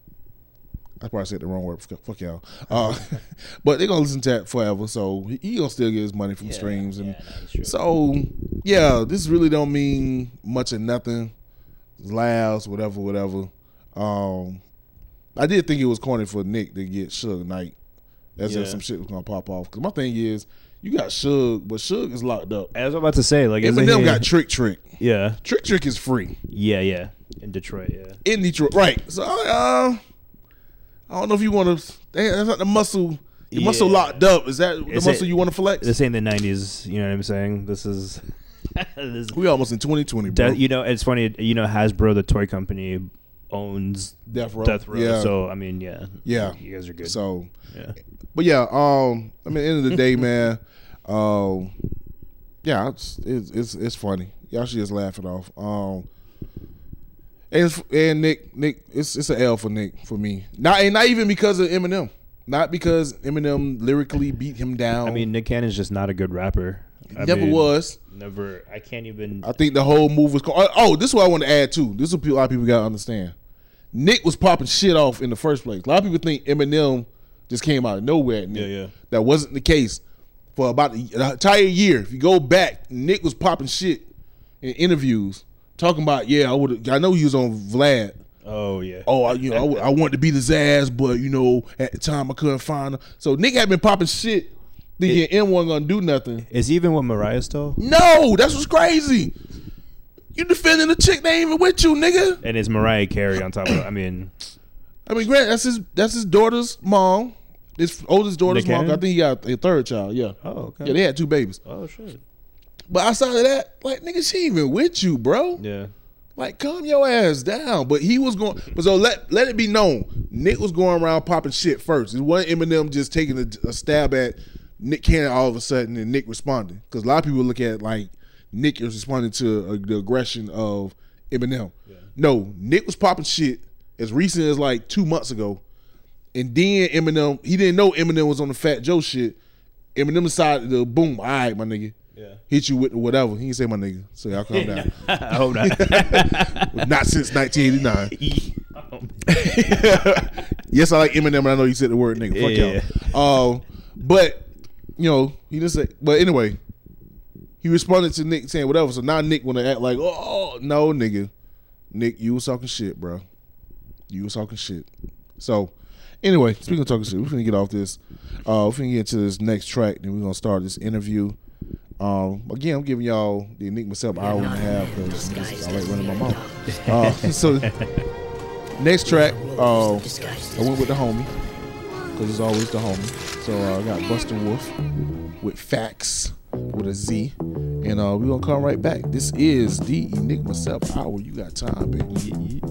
I probably said the wrong word. Fuck, fuck y'all. Uh, but they gonna listen to that forever. So he, he gonna still get his money from Yeah, streams. And yeah, no, that's true. so yeah, this really don't mean much of nothing. Laughs, whatever, whatever. Um, I did think it was corny for Nick to get Suge Knight. That's Yeah. if some shit was gonna pop off. Because my thing is, you got Suge, but Suge is locked up. I was about to say, like, isn't Eminem he- got Trick Trick. yeah, Trick Trick is free yeah, yeah, in Detroit, yeah. in Detroit, right? So uh, I don't know if you want to. That's not the muscle. The muscle Yeah. locked up. Is that the Is muscle it- you want to flex? This ain't the nineties. You know what I'm saying? This is. this, We almost in twenty twenty, bro. De- you know, it's funny. You know, Hasbro, the toy company, owns Death Row. Death Row. Yeah. So I mean, yeah, Yeah. you guys are good. So, yeah, but yeah, um, I mean, at the end of the day, man, um, yeah, it's, it's it's it's funny. Y'all should just laugh it off. Um, and it's, and Nick, Nick, it's it's an L for Nick for me. Not and not even because of Eminem. Not because Eminem lyrically beat him down. I mean, Nick Cannon's just not a good rapper. I never mean, was. Never. I can't even. I think the whole move was. Oh, oh, this is what I want to add too. This is what a lot of people gotta understand. Nick was popping shit off in the first place. A lot of people think Eminem just came out of nowhere. Nick. Yeah, yeah. That wasn't the case for about the entire year. If you go back, Nick was popping shit in interviews, talking about, yeah, I would. I know he was on Vlad. Oh yeah. Oh, I, you know, I, w- I wanted to beat his ass, but you know, at the time I couldn't find her. So Nick had been popping shit, thinking M wasn't gonna do nothing. Is he even with Mariah still? No, that's what's crazy. You defending a chick that ain't even with you, nigga. And is Mariah Carey on top of it? I mean, I mean, Grant, that's his that's his daughter's mom. His oldest daughter's Nick mom. I Cannon? think he got a third child. Yeah. Oh, okay. Yeah, they had two babies. Oh shit. But outside of that, like nigga, she ain't even with you, bro. Yeah. Like, calm your ass down. But he was going. But so let let it be known, Nick was going around popping shit first. It wasn't Eminem just taking a, a stab at Nick Cannon all of a sudden and Nick responding. Because a lot of people look at like Nick is responding to uh, the aggression of Eminem. Yeah. No, Nick was popping shit as recent as like two months ago, and then Eminem, he didn't know Eminem was on the Fat Joe shit. Eminem decided to boom, all right, my nigga. Yeah. Hit you with whatever. He didn't say my nigga, so y'all calm down. I hope not. Not since nineteen eighty-nine. Yes, I like Eminem, and I know you said the word nigga. Fuck Yeah. y'all. Um, but you know, he didn't say. But anyway, he responded to Nick saying whatever. So now Nick want to act like, oh no, nigga, Nick, you was talking shit, bro. You was talking shit. So anyway, speaking of talking shit, we're gonna get off this. Uh, we're gonna get into this next track, then we're gonna start this interview. Um, again, I'm giving y'all the Enigma Self hour and a half because I like running my mouth. Uh, so next track, uh, I went with the homie because it's always the homie. So uh, I got Busta Wolf with Facts with a Z, and uh, we're gonna come right back. This is the Enigma Self hour. You got time, baby. Yeah, yeah.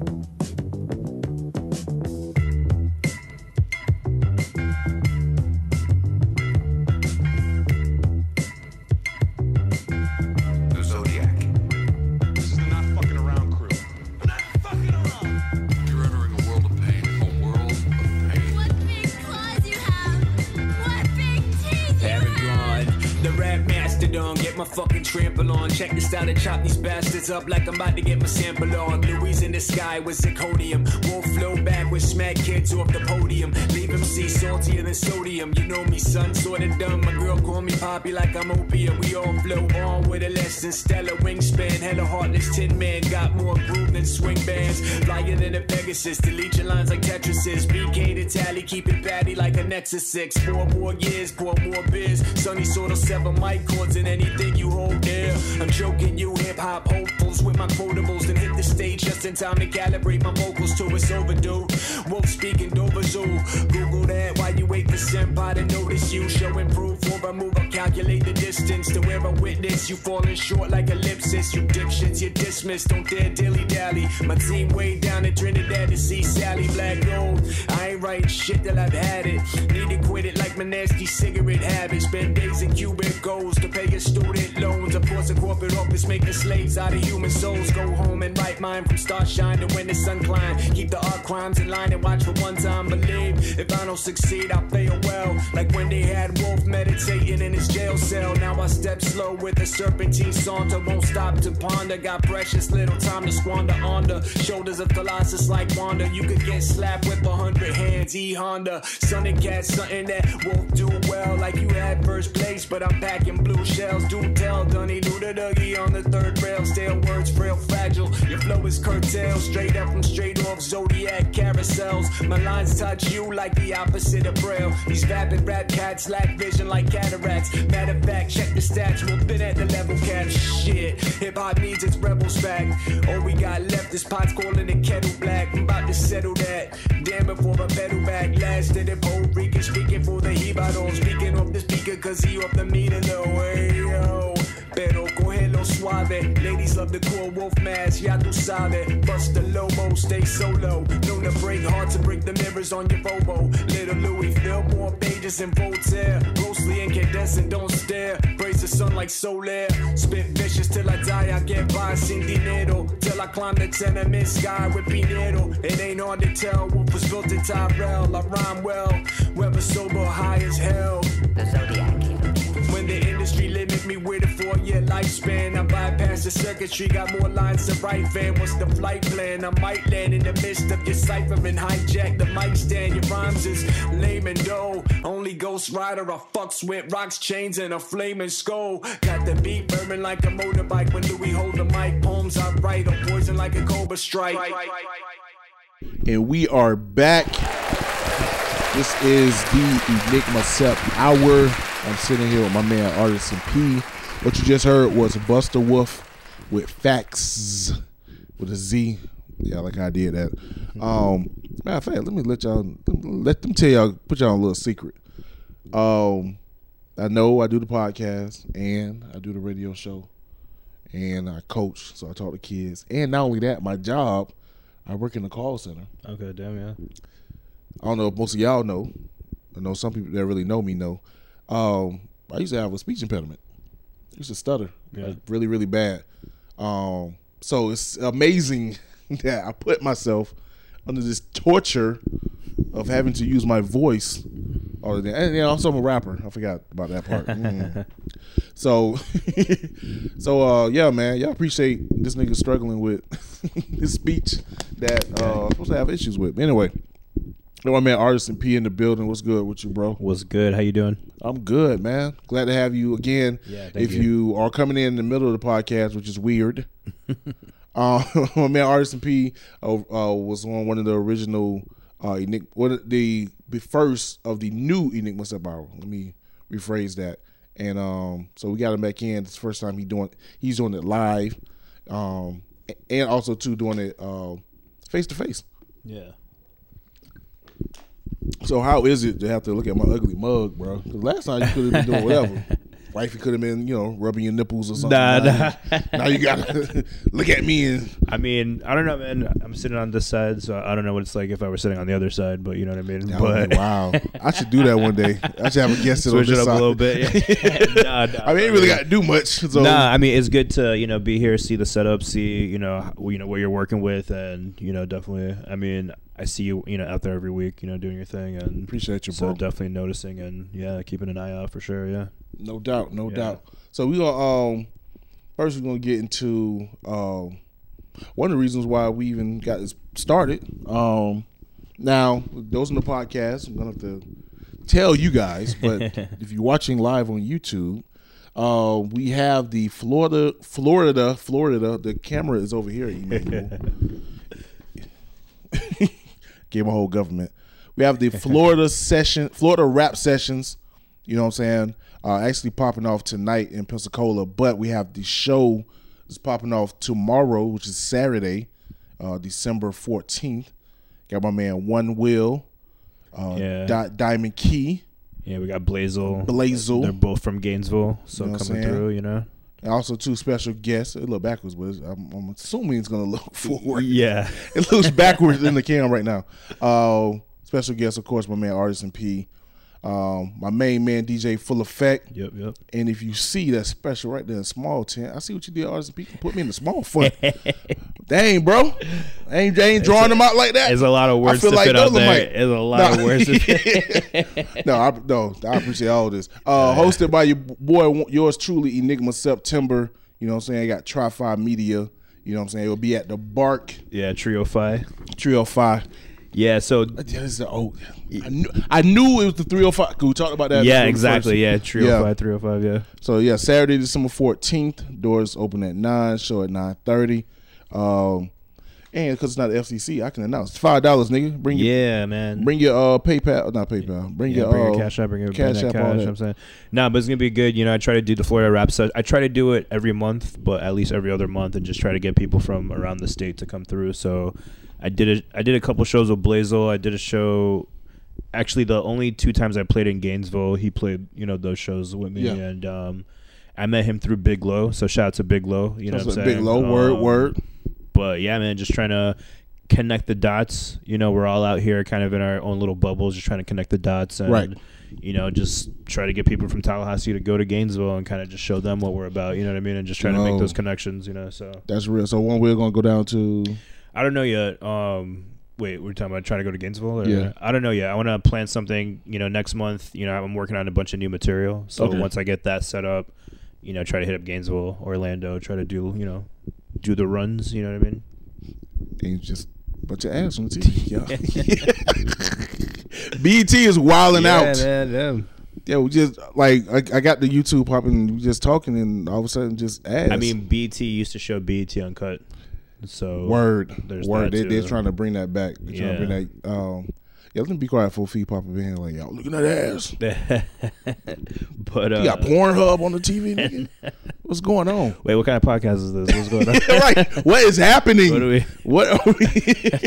Fucking trample on. Check the style to chop these bastards up like I'm about to get my sample on. Louis in the sky with zirconium. Wolf flow back with smack kids off the podium. Leave them see saltier than sodium. You know me, son, sorta dumb. My girl call me Poppy like I'm opium. We all flow on with a less than stellar wingspan. Hella heartless tin man. Got more groove than swing bands. Flyer than a Pegasus. Delete your lines like Tetrises. B K to tally. Keep it batty like a Nexus six. Four more years, pour more beers. Sonny sorta seven mic chords and anything you hold there. I'm joking, you hip-hop hopefuls with my quotables, then hit the stage just in time to calibrate my vocals till it's overdue. Wolf speaking Dover Zoo. Google that while you wait for senpai to notice you. Showing proof for a move, I'll calculate the distance to where I witness you falling short like ellipsis. You dipshits, you're dismissed, don't dare dilly-dally. My team way down in Trinidad to see Sally Black Gold. I ain't writing shit till I've had it. Need to quit it like my nasty cigarette habits. Spend days in Cuban goals to pay a student loans. Of course, a corporate office making slaves out of human souls. Go home and write mine from starshine to when the sun climb. Keep the art crimes in line and watch for one time. Believe if I don't succeed, I'll fail well. Like when they had Wolf meditating in his jail cell. Now I step slow with a serpentine saunter. Won't stop to ponder. Got precious little time to squander on the shoulders of Colossus like Wanda. You could get slapped with a hundred hands. E Honda, Sonny Cat, something that Wolf do well. Like you had first place, but I'm packing blue shells. Do tell, Dunny, do the Dougie on the third rail. Stale words, frail, fragile. Your flow is curtailed, straight up from straight off Zodiac carousels. My lines touch you like the opposite of Braille. These vapid rap cats lack vision like cataracts. Matter of fact, check the stats, we'll been at the level cap. Shit, hip hop needs its rebels back. All we got left is pots calling it kettle black. I'm about to settle that. Damn before I pedal back. Last in the Puerto Rican speaking for the Hebadon. Speaking off the speaker cause he off the meter though. Hey yo. Pero cógelo suave. Ladies love the cool wolf mask, ya tu sabe. Bust the Lobo, stay solo. Known to break hard to break the mirrors on your Volvo. Little Louis, fill more pages than Voltaire. Grossly incandescent, don't stare. Brace the sun like Solaire. Spit vicious till I die, I get by sin dinero. Till I climb the tenement sky with Pinero. It ain't hard to tell, Wolf was built in Tyrell. I rhyme well, whether sober, high as hell. The Zodiac. When the industry limit me with a four-year lifespan, I bypass the circuitry, got more lines to write. Fan, what's the flight plan? I might land in the midst of your cipher and hijack the mic stand. Your rhymes is lame and dull. Only Ghost Rider I fucks with rocks, chains, and a flaming skull. Got the beat burning like a motorbike when Louis hold the mic. Poems I write or poison like a cobra strike. And we are back. This is the Enigma Sep Hour. I'm sitting here with my man Artisan P. What you just heard was Busta Wolf with Facts with a Z. Yeah, like I did that. Um, Matter of fact, let me let y'all let them tell y'all put y'all on a little secret. Um, I know I do the podcast and I do the radio show and I coach, so I talk to kids. And not only that, my job, I work in the call center. Okay, damn, yeah. I don't know if most of y'all know. I know some people that really know me know. Um, I used to have a speech impediment. I used to stutter, yeah. like really, really bad. Um, so it's amazing that I put myself under this torture of having to use my voice all the time. And, you know, I'm also a rapper. I forgot about that part. Mm. So, so uh, yeah, man, y'all appreciate this nigga struggling with his speech that uh, I'm supposed to have issues with. But anyway, my man Artisan P in the building. What's good with you, bro? What's good? How you doing? I'm good, man. Glad to have you again. Yeah, thank if you. you are coming in in the middle of the podcast, which is weird. uh, my man Artisan P uh, uh, was on one of the original uh, Enigma, one of the, the first of the new Enigma Step Hour. Let me rephrase that. And um, so we got him back in. It's the first time he doing he's doing it live, um, and also too doing it face to face. Yeah. So how is it to have to look at my ugly mug, bro? Because last time you could have been doing whatever. Wifey could have been, you know, rubbing your nipples or something. Nah, now, nah. now you gotta look at me and. I mean, I don't know, man. I'm sitting on this side, so I don't know what it's like if I were sitting on the other side. But you know what I mean. That but would be wow, I should do that one day. I should have a guest sit on switch this it up side. a little bit. Yeah. nah, nah, I mean, ain't really got to do much. So. Nah, I mean, it's good to you know be here, see the setup, see you know how, you know what you're working with, and you know definitely. I mean, I see you you know out there every week, you know doing your thing, and appreciate you, so bro. definitely noticing and yeah, keeping an eye out for sure. Yeah. No doubt, no Yeah. doubt. So we gonna um first we're gonna get into um one of the reasons why we even got this started. Um now those in the podcast, I'm gonna have to tell you guys, but if you're watching live on YouTube, uh, we have the Florida, Florida, Florida. The camera is over here. Emmanuel. Gave my whole government. We have the Florida session, Florida rap sessions. You know what I'm saying? Uh, actually popping off tonight in Pensacola, but we have the show is popping off tomorrow, which is Saturday, uh, December fourteenth. Got my man One Will, uh, Yeah. Di- Diamond Key, Yeah, we got Blazel. Blazel. They're both from Gainesville, so You know what I'm coming saying? through, you know. and also two special guests. It look backwards, but it's, I'm, I'm assuming it's gonna look forward. Yeah. It looks backwards in the camera right now. Uh, special guest, of course, my man Artisan P. Um, my main man D J Full Effect. Yep, yep. And if you see that special right there in small tent, I see what you did, Artisan P. Put me in the small front. Dang, bro. I ain't, I ain't drawing a- them out like that. There's a lot of I words feel to like fit out those are there. my- There's a lot Nah. of words to fit. no, I, no, I appreciate all this. Uh, hosted by your boy, yours truly, Enigma September. You know what I'm saying? Got Tri-Fi Media. You know what I'm saying? It will be at the Bark Yeah, Trio Fi. three oh five. Yeah, so Yeah, this is the, oh, I knew, I knew it was the three oh five. Could we talk about that? yeah, First? exactly. Yeah, Trio Yeah. Fi, three oh five, yeah. So yeah, Saturday, December fourteenth. Doors open at nine. Show at nine thirty. Um, and because it's not the F C C, I can announce five dollars, nigga. Bring your Yeah, man. bring your uh PayPal, not PayPal. Bring Yeah, your bring uh, your cash app, bring your cash cash app, app, all cash. that. I'm saying, nah, but it's gonna be good. You know, I try to do the Florida rap set. I try to do it every month, but at least every other month, and just try to get people from around the state to come through. So, I did it. I did a couple shows with Blazel. I did a show. Actually, the only two times I played in Gainesville, he played, you know, those shows with me, Yeah. and um, I met him through Big Low. So shout out to Big Low. You know, That's what I'm a big saying? low word, Um, word. But yeah, man, just trying to connect the dots. You know, we're all out here kind of in our own little bubbles, just trying to connect the dots and, Right. you know, just try to get people from Tallahassee to go to Gainesville and kind of just show them what we're about. You know what I mean? And just trying to Oh. make those connections, you know, so. That's real. So one we're gonna go down to. I don't know yet. Um, wait, we're talking about trying to go to Gainesville? Or, Yeah. I don't know yet. I want to plan something, you know, next month. You know, I'm working on a bunch of new material. So Okay. once I get that set up, you know, try to hit up Gainesville, Orlando, try to do, you know, do the runs, you know what I mean? And just bunch of ass on the T V. B E T is wilding out. man, damn. Yeah, we just like I, I got the YouTube popping, we just talking, and all of a sudden just ass. I mean, B E T used to show B E T Uncut. So word, there's word. that They, they're too. trying to bring that back. They're trying to Yeah. bring that. Um, Yeah, let me be quiet for Fee Papa being like, y'all looking at ass. But uh, you got Pornhub on the T V, nigga. What's going on? Wait, what kind of podcast is this? What's going on? Right. What is happening? What are we? What are we?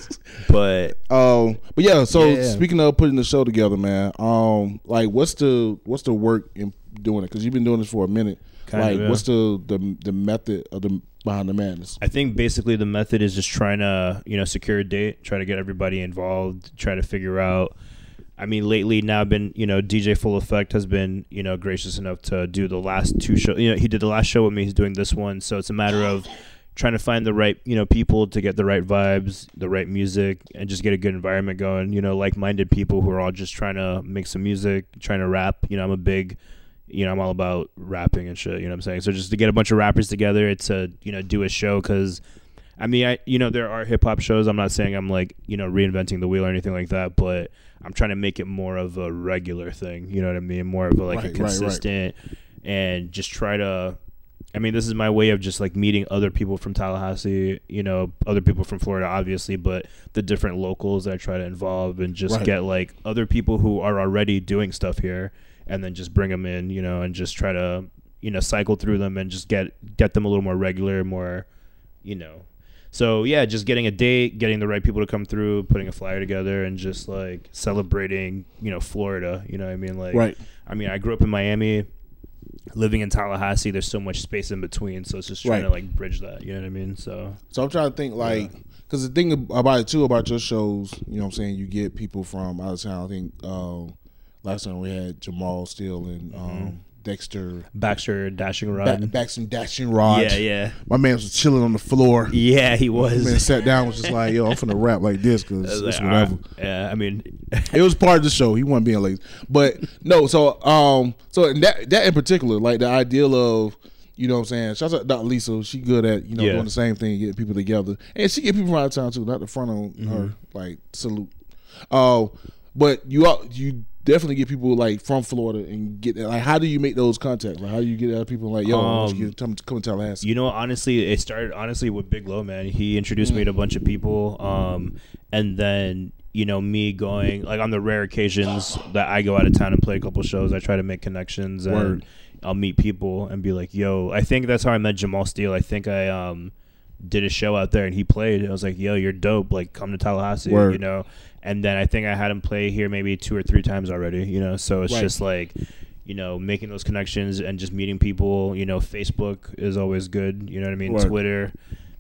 But um, but yeah. So Yeah, yeah. speaking of putting the show together, man. Um, like what's the what's the work in doing it? Because you've been doing this for a minute. Kind like of, yeah. what's the, the the method of the behind the madness? I think basically the method is just trying to, you know, secure a date, try to get everybody involved, try to figure out. I mean, lately now I've been, you know, D J Full Effect has been, you know, gracious enough to do the last two shows. You know, he did the last show with me. He's doing this one. So it's a matter of trying to find the right, you know, people to get the right vibes, the right music, and just get a good environment going. You know, like-minded people who are all just trying to make some music, trying to rap. You know, I'm a big, you know, I'm all about rapping and shit. You know what I'm saying? So just to get a bunch of rappers together, it's a, you know, do a show because, I mean, I, you know, there are hip hop shows. I'm not saying I'm like, you know, reinventing the wheel or anything like that, but I'm trying to make it more of a regular thing. You know what I mean? More of a, like Right, a right, consistent and just try to, I mean, this is my way of just like meeting other people from Tallahassee, you know, other people from Florida, obviously, but the different locals that I try to involve and just Right. get like other people who are already doing stuff here and then just bring them in, you know, and just try to, you know, cycle through them and just get, get them a little more regular, more, you know. So, yeah, just getting a date, getting the right people to come through, putting a flyer together, and just, like, celebrating, you know, Florida. You know what I mean? Like, Right. I mean, I grew up in Miami. Living in Tallahassee, there's so much space in between. So it's just trying Right. to, like, bridge that. You know what I mean? So, So I'm trying to think like, because the thing about it too about your shows, you know what I'm saying, you get people from out of town. I think um, last time we had Jamal Steele and um, Dexter. Baxter Dashing Ba- Rod. Baxter Dashing Rod. Yeah, yeah. My man was chilling on the floor. Yeah, he My man was. sat down, was just like, yo, I'm finna rap like this I because was it's like, whatever. "Ah." Yeah, I mean, It was part of the show. He wasn't being lazy, but no. So, um, so in that that in particular, like the ideal of, you know what I'm saying. Shout out to Doctor Lisa. She good at, you know, Yeah. doing the same thing, getting people together, and she get people from out of town too. Not the front on Mm-hmm. her, like salute. Uh, but you all, you definitely get people like from Florida and get like. How do you make those contacts? Like how do you get other people like, yo, why don't you Um, get, come come to Tallahassee? You know, honestly, it started honestly with Big Low, man. He introduced me to a bunch of people, um, and then you know me going like on the rare occasions that I go out of town and play a couple shows, I try to make connections and Word. I'll meet people and be like, "Yo," I think that's how I met Jamal Steele. I think I um did a show out there and he played. I was like, "Yo, you're dope. Like, come to Tallahassee," Word. you know. And then I think I had him play here maybe two or three times already, you know. So it's Right. just like, you know, making those connections and just meeting people. You know, Facebook is always good. You know what I mean? Word. Twitter,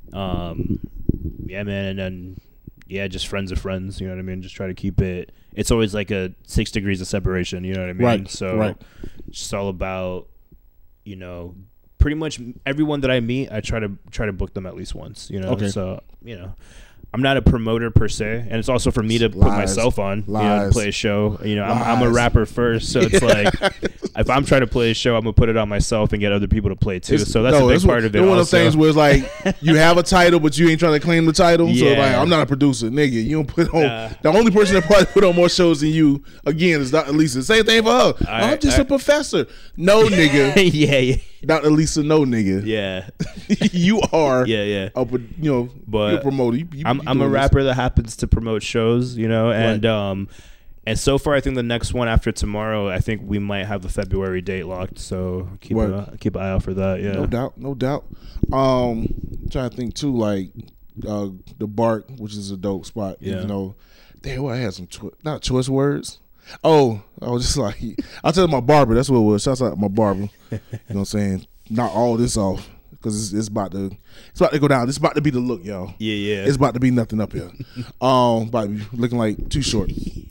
um, yeah, man, and then yeah, just friends of friends. You know what I mean? Just try to keep it. It's always like a six degrees of separation. You know what I mean? Right, So right. it's just all about, you know, pretty much everyone that I meet, I try to try to book them at least once. You know, Okay. so you know. I'm not a promoter per se, and it's also for me to put Lies. myself on, you know, Lies. to play a show. You know, I'm, I'm a Lies. rapper first, so it's like if I'm trying to play a show, I'm gonna put it on myself and get other people to play too. It's- so that's no, a big it's part one, of it. it's one of those also. things where it's like you have a title, but you ain't trying to claim the title. So Yeah. like, I'm not a producer, nigga. You don't put on. Nah. The only person that probably put on more shows than you, again, is Doctor Lisa. Same thing for her. I'm right, just all a right. professor. No, nigga. yeah, yeah, Doctor Lisa, no, nigga. yeah, you are. yeah, yeah. A, pro- you know, But you're a promoter. You, you, I'm you I'm a doing this. rapper that happens to promote shows, you know, and Right. um, and so far I think the next one after tomorrow, I think we might have the February date locked. So keep Word. a, keep an eye out for that. Yeah, No doubt, no doubt. Um, I'm trying to think too, like uh, the Bark, which is a dope spot. Yeah. Even though, damn, well, I had some twi- not choice words. Oh, I was just like, I'll tell my barber. That's what it was. Shouts out to my barber. You know what I'm saying? Knock all this off because it's, it's about to, it's about to go down. It's about to be the look, y'all. yeah, yeah. It's about to be nothing up here. um, about to be looking like too short.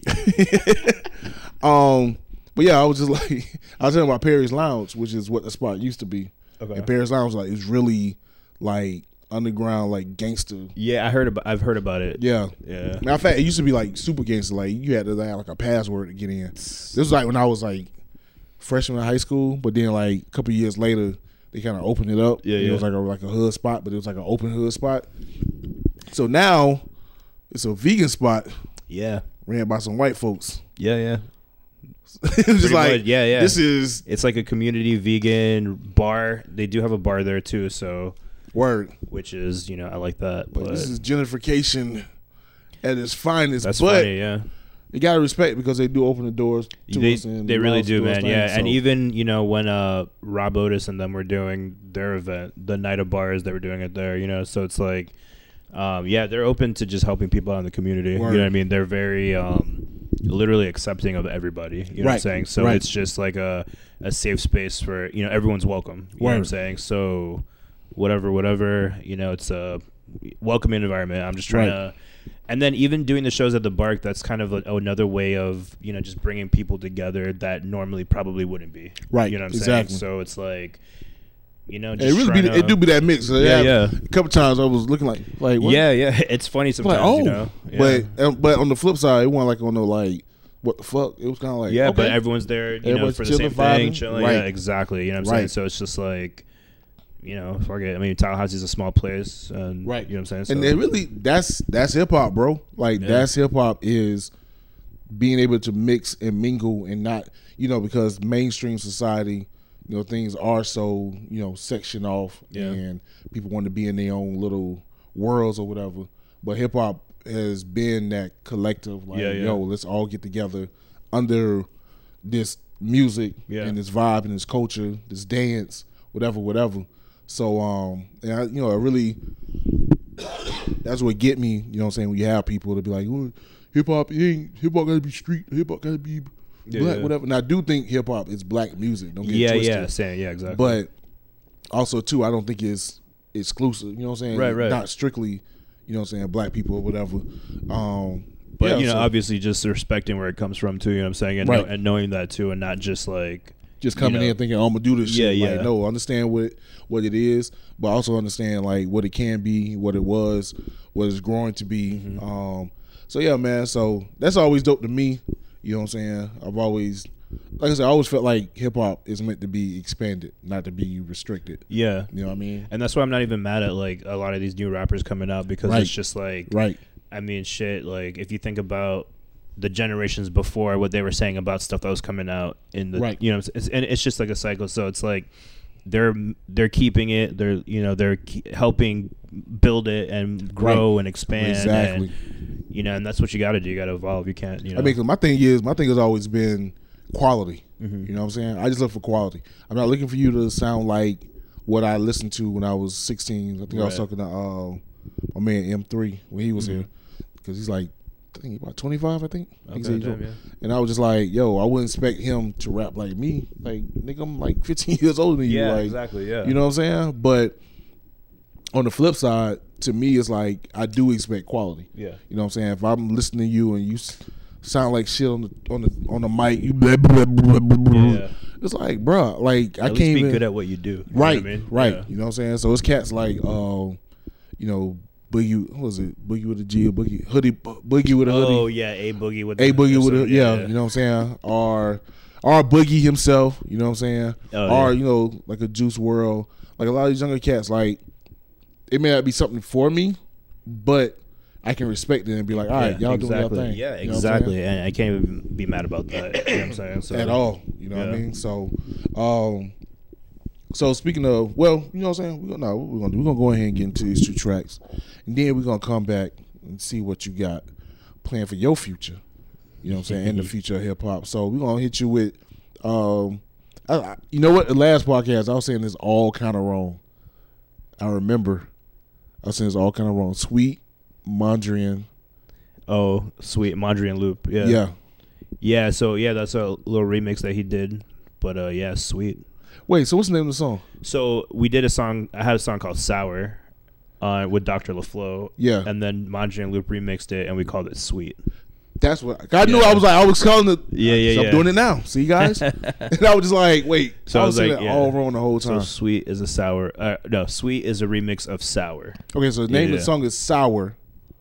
um, but yeah, I was just like, I was telling about Perry's Lounge, which is what the spot used to be. Okay. And Perry's Lounge, like, it's really like underground, like gangster. yeah, I heard about. I've heard about it. Yeah. yeah. Matter of fact, it used to be like super gangster. Like you had to have like a password to get in. This was like when I was like freshman in high school, but then like a couple of years later, they kind of opened it up. Yeah, It yeah. was like a like a hood spot, but it was like an open hood spot. So now it's a vegan spot Yeah, ran by some white folks. yeah, yeah. It's just Pretty like, much, yeah, yeah. this is It's like a community vegan bar. They do have a bar there too, so word. which is, you know, I like that. But But this is gentrification at its finest. that's but funny, yeah. you gotta respect because they do open the doors to they, us. And they really do, man. Things, Yeah, so. and even you know when uh, Rob Otis and them were doing their event, the Night of Bars, they were doing it there. You know, so it's like, um, yeah, they're open to just helping people out in the community. Word. You know what I mean? They're very um, literally accepting of everybody. You know right. what I'm saying? So right. it's just like a a safe space for you know everyone's welcome. You Word. know what I'm saying? So whatever, whatever. You know, it's a welcoming environment. I'm just trying right. to. And then even doing the shows at the Bark, that's kind of a, another way of, you know, just bringing people together that normally probably wouldn't be. Right. You know what I'm exactly. saying? So it's like, you know, It just really be trying it to- do be that mix. So Yeah, yeah, yeah. A couple times I was looking like like what? Yeah, yeah. It's funny sometimes, like oh, you know. Yeah. but um, but on the flip side, it wasn't like on the like what the fuck. It was kind of like yeah, okay. but everyone's there, you know, Everyone's for the same chilling, thing, vibing. chilling. Right. Yeah, exactly. You know what I'm saying? Right. So it's just like, you know, fuck it. I mean, Tallahassee's a small place, and Right. you know what I'm saying? So, And it really that's that's hip hop, bro. Like Yeah. that's hip hop is being able to mix and mingle and not, you know, because mainstream society, you know, things are so, you know, sectioned off Yeah. and people want to be in their own little worlds or whatever. But hip hop has been that collective, like, Yeah, yeah. yo, let's all get together under this music Yeah. and this vibe and this culture, this dance, whatever, whatever. So, um, and I, you know, I really, that's what get me, you know what I'm saying, when you have people to be like, well, hip hop ain't, hip hop gotta be street, hip hop gotta be Yeah, black, yeah. whatever. And I do think hip hop is black music, don't get yeah, it twisted. yeah, saying, yeah, exactly. But also, too, I don't think it's exclusive, you know what I'm saying? Right, right. Not strictly, you know what I'm saying, black people or whatever. Um, But yeah, you know, so obviously, just respecting where it comes from too. You know what I'm saying, and, Right. know, and knowing that too, and not just like just coming you know, in thinking, oh, I'm gonna do this Yeah, shit. yeah. Like, no, understand what it, what it is, but also understand like what it can be, what it was, what it's growing to be. Mm-hmm. Um, so yeah, man. So that's always dope to me. You know what I'm saying? I've always, like I said, I always felt like hip hop is meant to be expanded, not to be restricted. yeah. You know what I mean? And that's why I'm not even mad at like a lot of these new rappers coming out because Right. it's just like, Right. I mean, shit. Like if you think about the generations before, what they were saying about stuff that was coming out in the, Right. you know, it's, and it's just like a cycle. So it's like they're they're keeping it. They're you know they're ke- helping build it and grow Right. and expand. Exactly. And, you know, and that's what you got to do. You got to evolve. You can't. You know. I mean, 'cause my thing is, my thing has always been quality. Mm-hmm. You know what I'm saying? I just look for quality. I'm not looking for you to sound like what I listened to when I was sixteen. I think I was Right. talking to uh, my man M three when he was Mhm. here, because he's like, I think he about twenty-five. I think. I think Okay, he's damn, old. yeah. And I was just like, yo, I wouldn't expect him to rap like me. Like, nigga, I'm like fifteen years older than you. Yeah, Like, exactly. Yeah. you know what I'm saying? But on the flip side, to me, it's like I do expect quality. Yeah. You know what I'm saying? If I'm listening to you and you s- sound like shit on the on the on the mic, you blah, blah, blah, blah, blah, Yeah. it's like, bruh, like I At least can't be even good at what you do. You know right, what I mean? right. Yeah. You know what I'm saying? So it's cats like, uh, you know, Boogie, what was it? Boogie with a G or Boogie hoodie, Bu- Boogie with a hoodie, Oh yeah, a boogie with a the- Boogie or with a something, yeah, you know what I'm saying? Or or Boogie himself, you know what I'm saying? Oh, or yeah. you know, like a Juice world, like a lot of these younger cats, like it may not be something for me, but I can respect it and be like, all right, Yeah, y'all doing exactly. y'all thing. Yeah, You know what I'm exactly. saying? And I can't even be mad about that. You know what I'm saying? So, At all. You know what I Yeah. mean? So, um, so speaking of, well, you know what I'm saying? We're gonna, no, what we're gonna do, we're gonna go ahead and get into these two tracks, and then we're gonna come back and see what you got planned for your future. You know what I'm saying? In the future of hip hop. So we're gonna hit you with, um, I, I, you know what? The last podcast I was saying this all kind of wrong. I remember I was saying this all kind of wrong. Sweet Mondrian. Oh, sweet Mondrian Loop. Yeah. Yeah. Yeah. So yeah, that's a little remix that he did. But uh, yeah, sweet. Wait. So what's the name of the song? So we did a song. I had a song called Sour, uh, with Doctor LaFlo. Yeah. And then Mondrian Loop remixed it, and we called it Sweet. That's what I knew. Yeah. I was like, I was calling it. Yeah, yeah, so yeah. I'm doing it now. See, guys, and I was just like, wait. So I I was was saying like, it yeah. all wrong the whole So time. Sweet is a sour. Uh, no, Sweet is a remix of Sour. Okay, so the name of Yeah. the song is Sour,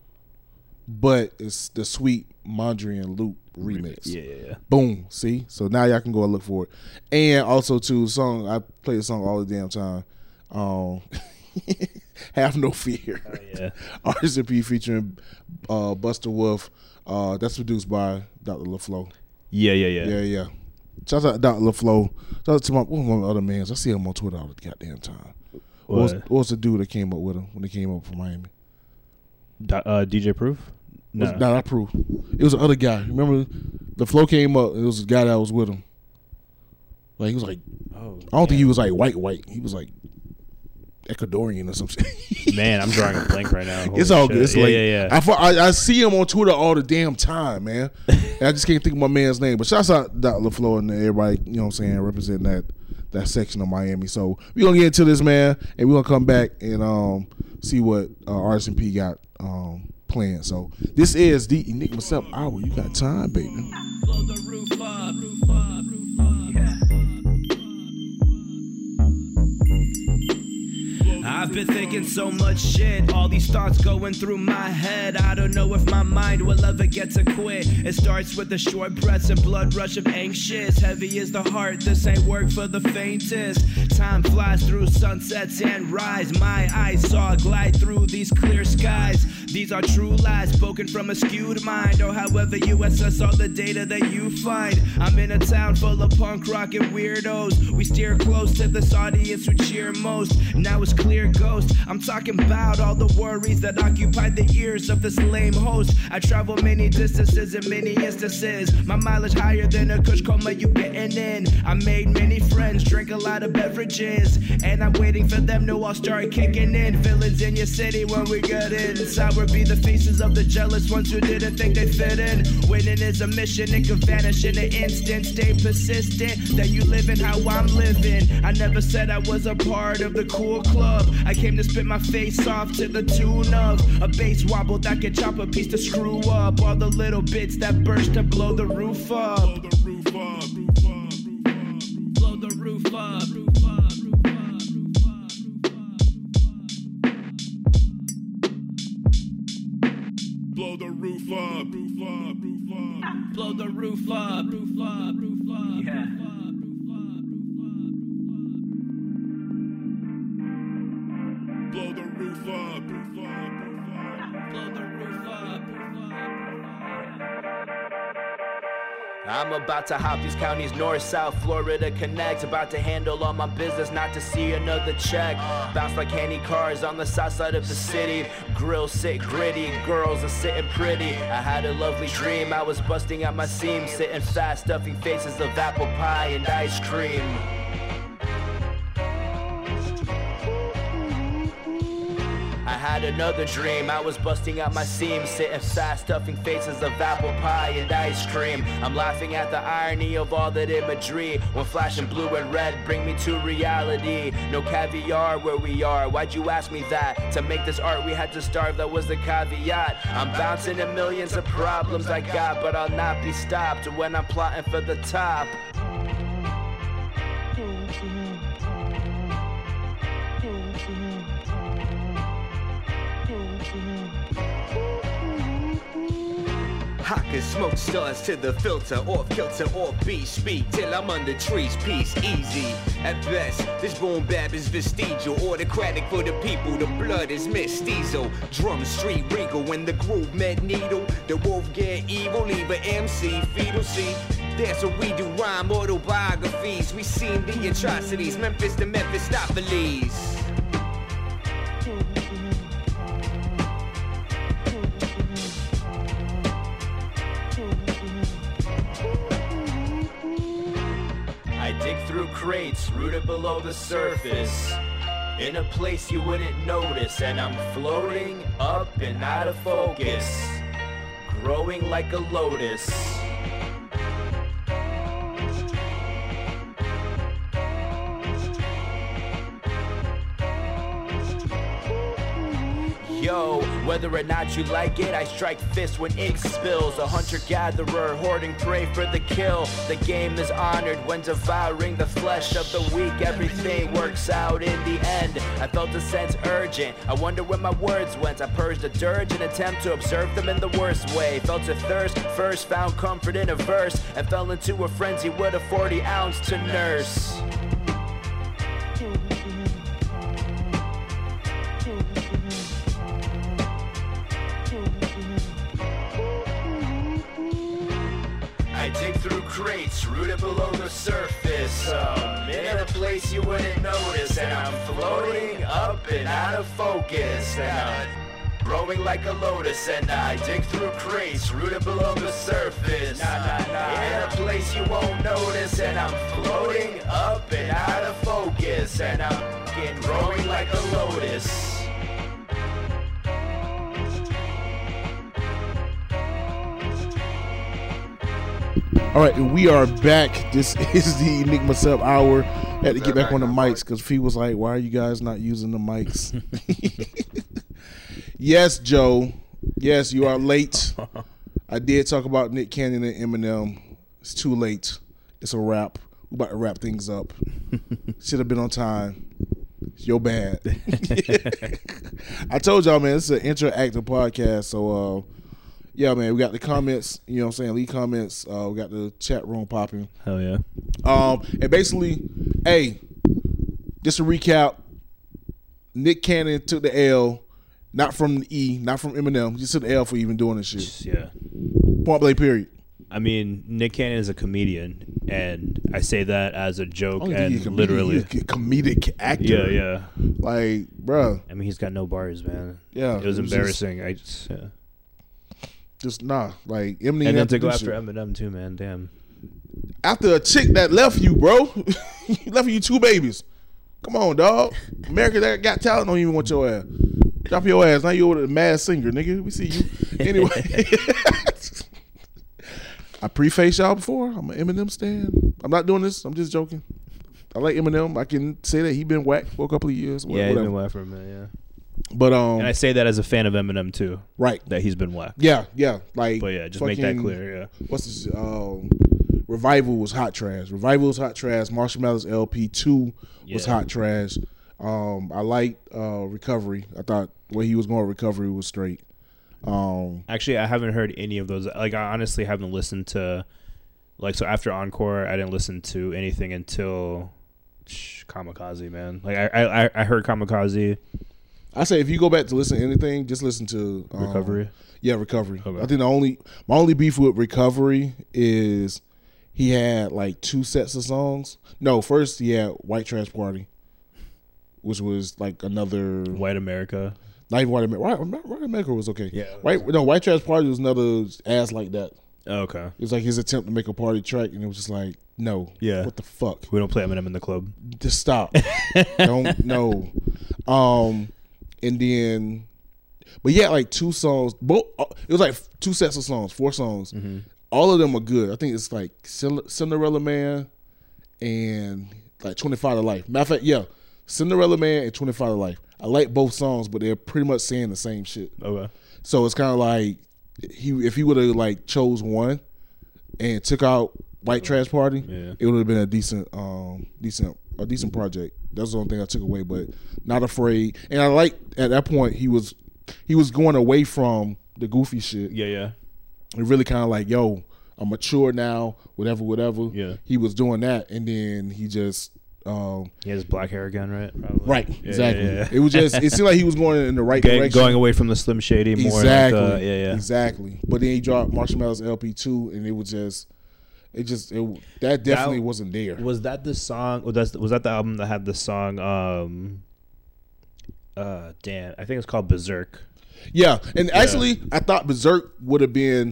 but it's the Sweet Mondrian Loop remix. Yeah, yeah, yeah. Boom. See, so now y'all can go and look for it. And also, too, the song I play the song all the damn time. Um, Have No Fear. Oh, yeah. R S P featuring uh, Buster Wolf. Uh, that's produced by Doctor LaFlo. Yeah, yeah, yeah. Yeah, yeah. Shout out to Doctor LaFlo. Shout out to my one of my other mans. I see him on Twitter all the goddamn time. What was, What? what was the dude that came up with him when they came up from Miami? Do- uh, D J Proof? No, was, nah, not Proof. It was the other guy. Remember, the flow came up. It was the guy that was with him. Like he was like, oh, I don't man. think he was like white, white. He was like Ecuadorian or something. Man, I'm drawing a blank right now. Holy It's all shit. good. It's yeah, like, yeah, yeah. I, I I see him on Twitter all the damn time, man. And I just can't think of my man's name. But shouts out Doc LaFleur and everybody, you know what I'm saying, representing that that section of Miami. So we're gonna get into this, man, and we're gonna come back and um see what uh, Artisan P got um planned. So this is the Enigma Sub Hour. You got time, baby. Blow the roof up, roof up, roof up. Yeah. I've been thinking so much shit, all these thoughts going through my head. I don't know if my mind will ever get to quit. It starts with a short breaths and blood rush of anxious. Heavy is the heart, this ain't work for the faintest. Time flies through sunsets and rise. My eyes saw glide through these clear skies. These are true lies spoken from a skewed mind, or however you assess all the data that you find. I'm in a town full of punk rock and weirdos. We steer close to this audience who cheer most. Now it's clear ghost. I'm talking about all the worries that occupy the ears of this lame host. I travel many distances in many instances. My mileage higher than a kush coma you getting in. I made many friends, drink a lot of beverages, and I'm waiting for them to all start kicking in. Villains in your city when we get in. Sour be the faces of the jealous ones who didn't think they'd fit in. Winning is a mission, it can vanish in an instant. Stay persistent, that you live in how I'm living. I never said I was a part of the cool club. I came to spit my face off to the tune of a bass wobble that could chop a piece to screw up all the little bits that burst to blow the roof up. Blow the roof up, blow the roof up, roof up, roof up, blow the roof up, roof up, roof up, blow the roof up, roof up, roof up, yeah. Blow the roof up, roof up, roof up. Blow the roof up, roof up, roof up. I'm about to hop these counties north, south, Florida connect. About to handle all my business, not to see another check. Bounce like candy cars on the south side of the city. Grill sit gritty, girls are sitting pretty. I had a lovely dream, I was busting out my seams, sitting fast, stuffing faces of apple pie and ice cream. I had another dream, I was busting out my seams, sitting fast, stuffing faces of apple pie and ice cream. I'm laughing at the irony of all that imagery, when flashing blue and red bring me to reality. No caviar where we are, why'd you ask me that? To make this art we had to starve, that was the caveat. I'm bouncing in millions of problems I got, but I'll not be stopped when I'm plotting for the top. I can smoke stars to the filter, off kilter, off beat, speak till I'm under trees, peace, easy. At best, this boom bap is vestigial, autocratic for the people, the blood is mestizo. Drum street regal when the groove med needle, the wolf get evil, leave a M C, fetal see. That's what we do, rhyme autobiographies. We seen the atrocities, Memphis to Mephistopheles. Crates rooted below the surface, in a place you wouldn't notice, and I'm floating up and out of focus, growing like a lotus. Yo, whether or not you like it, I strike fists when ink spills. A hunter-gatherer hoarding prey for the kill. The game is honored when devouring the flesh of the weak. Everything works out in the end. I felt a sense urgent. I wonder where my words went. I purged the dirge in attempt to observe them in the worst way. Felt a thirst, first found comfort in a verse, and fell into a frenzy with a forty ounce to nurse. I dig through crates, rooted below the surface. I'm in a place you wouldn't notice, and I'm floating up and out of focus. And I'm growing like a lotus, and I dig through crates rooted below the surface. Nah, nah, nah. In a place you won't notice, and I'm floating up and out of focus, and I'm getting growing like a lotus. All right, and we are back. This is the Enigma Sub Hour. Had to get back on the mics because Fee was like, "Why are you guys not using the mics?" Yes, Joe. Yes, you are late. I did talk about Nick Cannon and Eminem. It's too late. It's a wrap. We're about to wrap things up. Should have been on time. It's your bad. I told y'all, man, this is an interactive podcast. So, uh, yeah, man, we got the comments. You know what I'm saying? Leave comments. Uh, we got the chat room popping. Hell yeah. Um, and basically, hey, just a recap. Nick Cannon took the L, not from the E, not from Eminem. Just took the L for even doing this shit. Yeah. Point blank, period. I mean, Nick Cannon is a comedian, and I say that as a joke I don't and think he's a comedian. literally He's a comedic actor. Yeah, yeah. Like, bruh. I mean, he's got no bars, man. Yeah, it was it was embarrassing. I just, yeah. Just nah, like Eminem. And then had to go do after shit. Eminem too, man. Damn. After a chick that left you, bro, left you two babies. Come on, dog. America that got talent don't even want your ass. Drop your ass. Now you're a mad singer, nigga. We see you. Anyway. I preface y'all before. I'm an Eminem stan. I'm not doing this. I'm just joking. I like Eminem. I can say that he been whack for a couple of years. Yeah, whatever. he's been whack for a minute, yeah. But um, and I say that as a fan of Eminem too. Right. That he's been whack. Yeah, yeah. Like, but yeah, just fucking, make that clear. Yeah. What's this? Um, Revival was hot trash. Revival was hot trash. Marshall Mathers L P two was Yeah. hot trash. Um, I liked uh, Recovery. I thought where he was going, Recovery was straight. Um, Actually, I haven't heard any of those. Like, I honestly haven't listened to, like, so after Encore, I didn't listen to anything until shh, Kamikaze, man. Like, I, I, I heard Kamikaze. I say if you go back to listen to anything, just listen to um, Recovery. Yeah, Recovery. Okay. I think the only my only beef with Recovery is he had like two sets of songs. No, first he had White Trash Party, which was like another White America. Not even White America. White, White America was okay. Yeah. White no White Trash Party was another ass like that. Oh, okay. It was like his attempt to make a party track, and it was just like, no. Yeah. What the fuck? We don't play Eminem in the club. Just stop. Don't no. Um, and then, but yeah, like two songs. Both it was like two sets of songs, four songs. Mm-hmm. All of them are good. I think it's like Cinderella Man and like twenty-five to Life. Matter of fact, yeah, Cinderella Man and twenty-five to Life. I like both songs, but they're pretty much saying the same shit. Okay. So it's kind of like he if he would have like chose one and took out White Trash Party, yeah. it would have been a decent, um, decent, a decent project. That's the only thing I took away. But Not Afraid, and I like at that point he was he was going away from the goofy shit. Yeah, yeah. It really kind of like, yo, I'm mature now, whatever, whatever. Yeah. He was doing that, and then he just. Um, he has black hair again, right? Probably. Right, Yeah, exactly. yeah, yeah. It was just, it seemed like he was going in the right Getting, direction. Going away from the Slim Shady more. Exactly. Like the, yeah, yeah. Exactly. But then he dropped Marshall Mathers L P two, and it was just, it just, it, that definitely that, wasn't there. Was that the song? Was that, was that the album that had the song? Um, uh, damn, I think it's called Berserk. Yeah, and Yeah. actually, I thought Berserk would have been,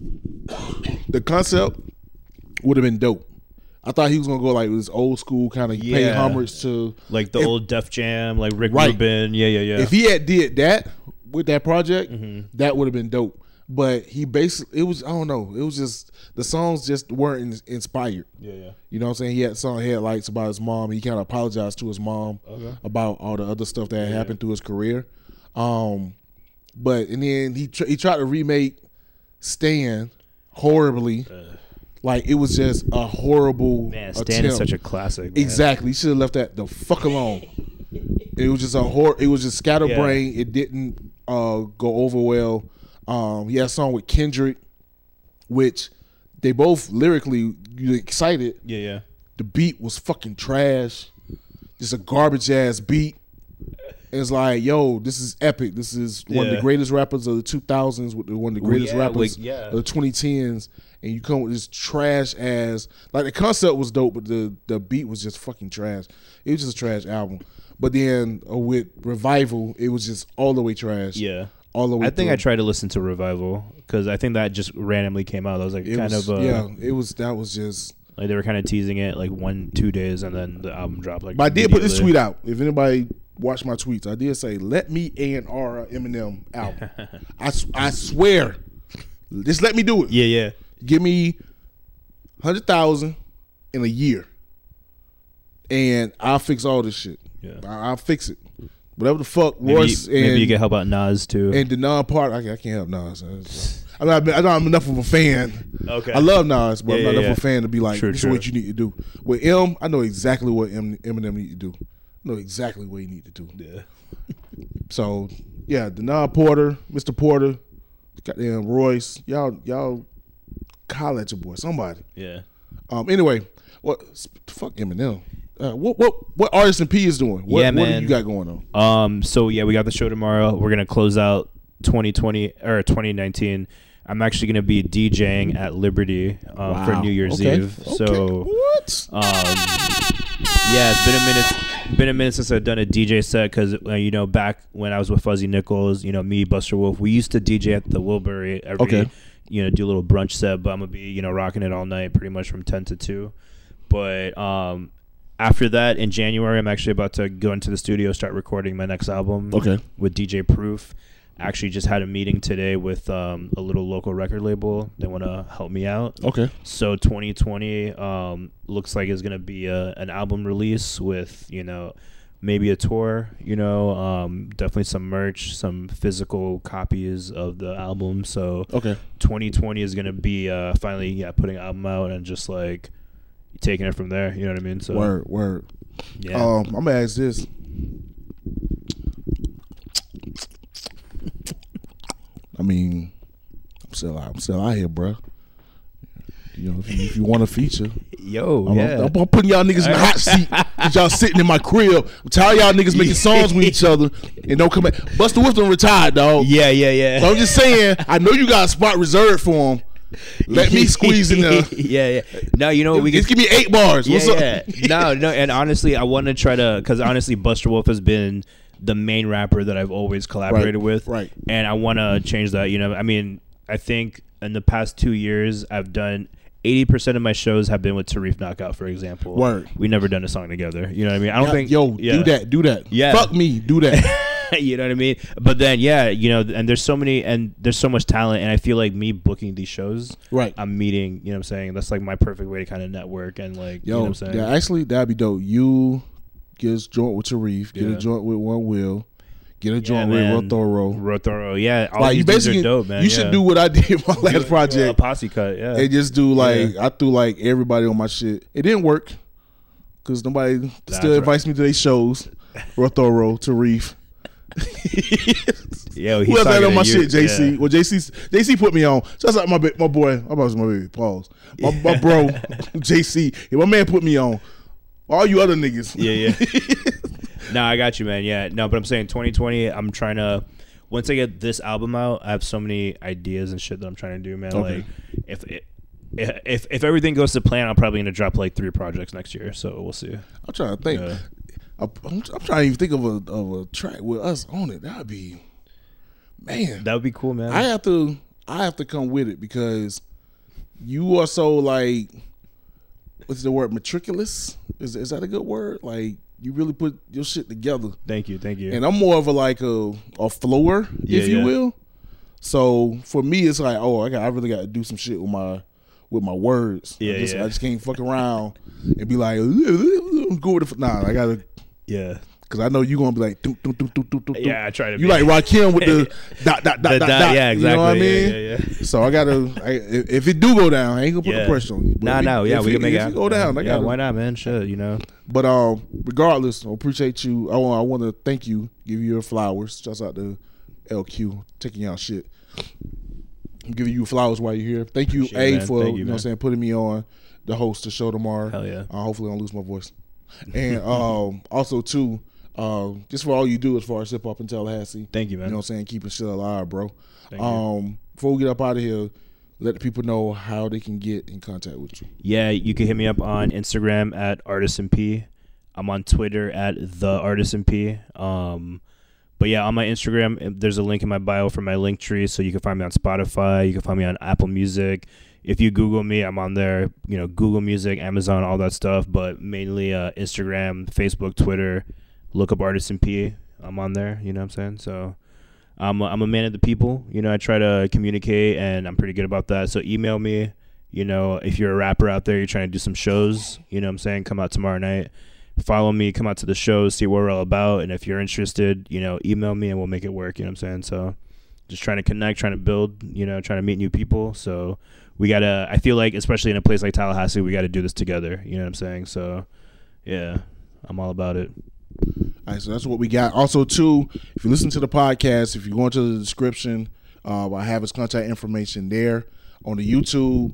the concept would have been dope. I thought he was gonna go like this old school kind of pay Yeah. homage to Like the if, old Def Jam, like Rick Right. Rubin. Yeah, yeah, yeah. If he had did that with that project, Mm-hmm. that would have been dope. But he basically, it was, I don't know, it was just, the songs just weren't in, inspired. yeah, yeah. You know what I'm saying? He had song Headlights about his mom. He kind of apologized to his mom Okay. about all the other stuff that had happened through his career. Um, but, and then he tr- he tried to remake Stan horribly. Uh, Like, it was just a horrible Man, Stan attempt. is such a classic. Man. Exactly. He should have left that the fuck alone. It was just a hor- It was just scatterbrained. Yeah. It didn't uh, go over well. Um, he had a song with Kendrick, which they both lyrically, you excited. Yeah, yeah. The beat was fucking trash. Just a garbage ass beat. And it's like, yo, this is epic. This is one of Yeah. the greatest rappers of the two thousands, with the- one of the greatest Yeah, rappers like, yeah. of the twenty tens. And you come with this trash ass, like the concept was dope, but the, the beat was just fucking trash. It was just a trash album. But then uh, with Revival, it was just all the way trash. Yeah. all the way. I think through. I tried to listen to Revival because I think that just randomly came out. That was like It kind was, of uh, yeah. It was that was just. like they were kind of teasing it like one two days and then the album dropped like. But I did put this immediately. tweet out. If anybody watched my tweets, I did say, "Let me A and R Eminem out." I s- I swear, just let me do it. Yeah, yeah. Give me hundred thousand in a year, and I'll fix all this shit. Yeah. I- I'll fix it. Whatever the fuck Maybe, Royce maybe and you can help out Nas too. and the non part. I, I can't help Nas. I'm not. I'm not enough of a fan. Okay. I love Nas, but Yeah, I'm not yeah, enough of a yeah. fan to be like, True, this true. is what you need to do. With M, I know exactly what M, Eminem need to do. I know exactly what he need to do. yeah. So yeah, Denon Porter, Mister Porter, goddamn Royce, y'all y'all holler at your boy, somebody. Yeah. Um. Anyway, what fuck Eminem? Uh, what what what Artist and P is doing? What, Yeah, what do man. you got going on? Um. So yeah, we got the show tomorrow. We're gonna close out twenty twenty or twenty nineteen. I'm actually gonna be DJing at Liberty um, for Wow. New Year's Okay. Eve. Okay. So what? um, yeah, it's been a minute. Been a minute since I've done a D J set because uh, you know back when I was with Fuzzy Nichols, you know me, Buster Wolf, we used to D J at the Wilbury every, Okay. you know, do a little brunch set. But I'm gonna be you know rocking it all night, pretty much from ten to two. But um, after that, in January, I'm actually about to go into the studio, start recording my next album. Okay. With D J Proof. Actually, just had a meeting today with um, a little local record label. They want to help me out. Okay. So twenty twenty um, looks like it's gonna be a, an album release with you know maybe a tour. You know, um, definitely some merch, some physical copies of the album. So Okay. twenty twenty is gonna be uh, finally yeah putting an album out and just like taking it from there. You know what I mean? So Word word. yeah. Um. I'm gonna ask this. I mean, I'm still out. I'm still out here, bro. You know, if you, if you want to feature, Yo, I'm, yeah. I'm, I'm putting y'all niggas in the hot seat. 'Cause y'all sitting in my crib. I'm tired of y'all niggas making songs with each other and don't come back. Busta Rhymes done retired, dog. yeah, yeah, yeah. So I'm just saying, I know you got a spot reserved for him. Let me squeeze in there. yeah, yeah. No, you know what we Just can give me eight bars. Yeah, What's up? yeah. No, no, and honestly, I want to try to, because honestly, Buster Wolf has been the main rapper that I've always collaborated Right, with, right. And I want to change that. You know, I mean, I think in the past two years, I've done eighty percent of my shows have been with Tarif Knockout, for example. Word. We never done a song together. You know what I mean? I don't Yeah, think. yo, yeah. do that, do that. Yeah. Fuck me, do that. You know what I mean? But then, yeah, you know, and there's so many, and there's so much talent, and I feel like me booking these shows, Right. I'm meeting, you know what I'm saying? That's like my perfect way to kind of network and like, you know Yo, what I'm saying? yeah, actually, that'd be dope. You get a joint with Tarif, get Yeah. a joint with One Will, get a Yeah, joint with man. Rotoro. Rotoro, yeah. All Like these you dudes basically, are dope, man. you yeah. should do what I did in my Do- last do a project. posse cut, yeah. And just do like Yeah. I threw like everybody on my shit. It didn't work because nobody still right. invites me to their shows. Rotoro, Tarif. Yo, he's Who else had talking on to my you. shit? J C. Yeah. Well, J C. J C put me on. Just like my ba- my boy. I'm about to say my baby. Pause. My, my bro, J C. Yeah, my man put me on. All you other niggas. Yeah, yeah. No, I got you, man. Yeah, no, but I'm saying twenty twenty. I'm trying to. Once I get this album out, I have so many ideas and shit that I'm trying to do, man. Okay. Like, if it. If if everything goes to plan, I'm probably gonna drop like three projects next year. So we'll see. I'm trying to think. Yeah. I'm, I'm trying to even think of a of a track with us on it. That'd be, man. That would be cool, man. I have to I have to come with it because you are so like, what's the word, matriculous? Is is that a good word? Like you really put your shit together. Thank you, thank you. And I'm more of a like a a flower, Yeah, if you yeah. will. So for me, it's like, oh, I got I really got to do some shit with my with my words. Yeah, I just, yeah. I just can't fuck around and be like, go with it. Nah, I gotta. Yeah. Cause I know you gonna be like, doo, doo, doo, doo, doo, doo. Yeah, I try to You be. like Rakim with the dot dot dot The dot dot, dot. yeah, You know what I exactly. mean? Yeah, yeah, yeah. So I gotta. I, if, if it do go down, I ain't gonna put Yeah. the pressure on you. But Nah, if it- no, yeah, if we it, can make if it it happen. go down. I yeah, gotta. why not, man? Shit, you know. But um, regardless, I appreciate you. I want. I want to thank you. Give you your flowers. Shouts out to L Q taking y'all shit. I'm giving you flowers while you're here. Thank you, Shit, A, man. for Thank you, you know man. what I'm saying, putting me on the host to show tomorrow. Hell yeah. Uh, hopefully, I don't lose my voice. And um, also too, um, just for all you do as far as hip hop in Tallahassee. Thank you, man. You know what I'm saying? Keeping shit alive, bro. Thank you. um, before we get up out of here, let the people know how they can get in contact with you. Yeah, you can hit me up on Instagram at artisan p. I'm on Twitter at the artisan p. Um, but yeah, on my Instagram, there's a link in my bio for my link tree, so you can find me on Spotify. You can find me on Apple Music. If you Google me, I'm on there. You know, Google Music, Amazon, all that stuff. But mainly uh, Instagram, Facebook, Twitter. Look up Artisan P. I'm on there. You know what I'm saying? So I'm a, I'm a man of the people. You know, I try to communicate, and I'm pretty good about that. So email me. You know, if you're a rapper out there, you're trying to do some shows. You know what I'm saying? Come out tomorrow night. Follow me. Come out to the shows. See what we're all about. And if you're interested, you know, email me, and we'll make it work. You know what I'm saying? So just trying to connect, trying to build. You know, trying to meet new people. So we gotta. I feel like, especially in a place like Tallahassee, we got to do this together. You know what I'm saying? So yeah, I'm all about it. All right, so that's what we got. Also, too, if you listen to the podcast, if you go into the description, uh, I have his contact information there. On the YouTube,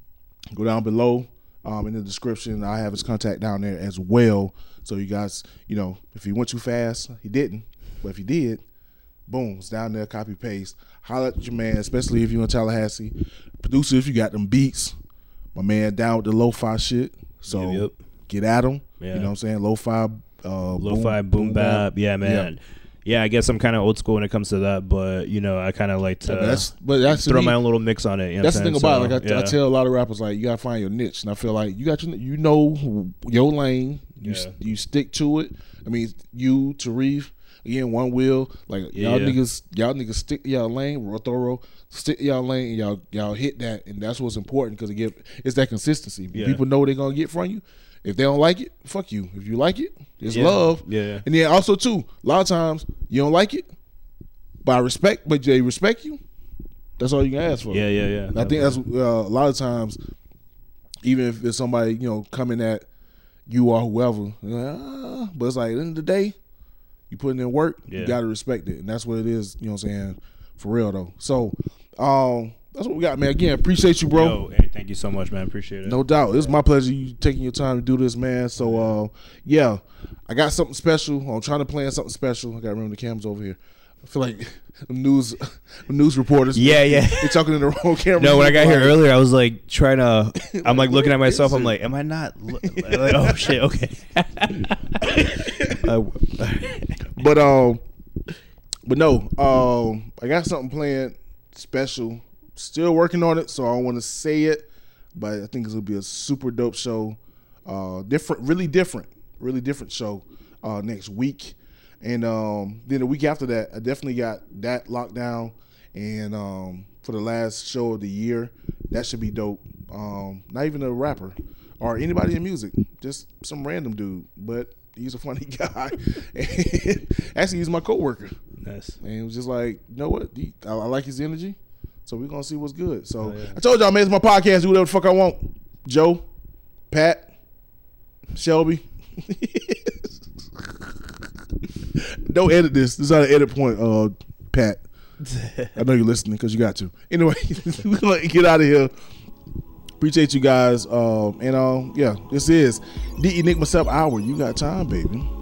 go down below um, in the description. I have his contact down there as well. So you guys, you know, if he went too fast, he didn't. But if he did, boom, it's down there, copy, paste. Holler at your man, especially if you're in Tallahassee. Producer, if you got them beats. My man down with the lo-fi shit. So Yep, yep. get at him. Yeah. You know what I'm saying? Lo-fi. Uh, Lo-fi, boom, boom bap. Yeah, man. Yeah. yeah, I guess I'm kind of old school when it comes to that, but, you know, I kind of like to yeah, but that's, but that's throw me, my own little mix on it. You know that's the thing about so, it. Like I, yeah. I tell a lot of rappers, like, you got to find your niche. And I feel like you got your, you know your lane. You Yeah. you stick to it. I mean, you, Tarif, again, One Wheel. Like, Yeah. y'all niggas, y'all niggas stick to y'all lane. Rothoro, stick to y'all lane, and y'all, y'all hit that. And that's what's important because it give, it's that consistency. Yeah. People know what they're going to get from you. If they don't like it, fuck you. If you like it, it's Yeah. love. Yeah. And then also too, a lot of times you don't like it, but I respect, but they respect you. That's all you can ask for. Yeah, yeah, yeah. And I think that's uh, a lot of times, even if it's somebody you know coming at you or whoever, like, ah, but it's like at the end of the day, you putting in work, Yeah. you gotta respect it, and that's what it is. You know what I'm saying? For real though. So, um, that's what we got, man. Again, appreciate you, bro. Yo, hey, thank you so much, man. Appreciate it. No doubt. It's my pleasure you taking your time to do this, man. So, uh, yeah, I got something special. I'm trying to plan something special. I got to remember the cameras over here. I feel like the news the news reporters. Yeah, yeah. They're talking in the wrong camera. No, when I got here Like, earlier, I was like trying to. I'm like looking at myself. is I'm it? like, am I not? Like, oh shit. Okay. uh, But um, but no, um, I got something planned special. Still working on it, so I don't want to say it, but I think it's gonna be a super dope show. Uh, different, really different, really different show uh, next week, and um, then the week after that, I definitely got that locked down. And um, for the last show of the year, that should be dope. Um, not even a rapper or anybody in music, just some random dude, but he's a funny guy. And actually, he's my coworker. nice. And it was just like, you know what? He, I, I like his energy. So we're going to see what's good. So Oh, yeah. I told y'all, man, it's my podcast. Do whatever the fuck I want. Joe, Pat, Shelby. Don't edit this. This is not an edit point, uh, Pat. I know you're listening because you got to. Anyway, we're going to get out of here. Appreciate you guys. Um, and, um, yeah, this is the Enigma Sub Hour. You got time, baby.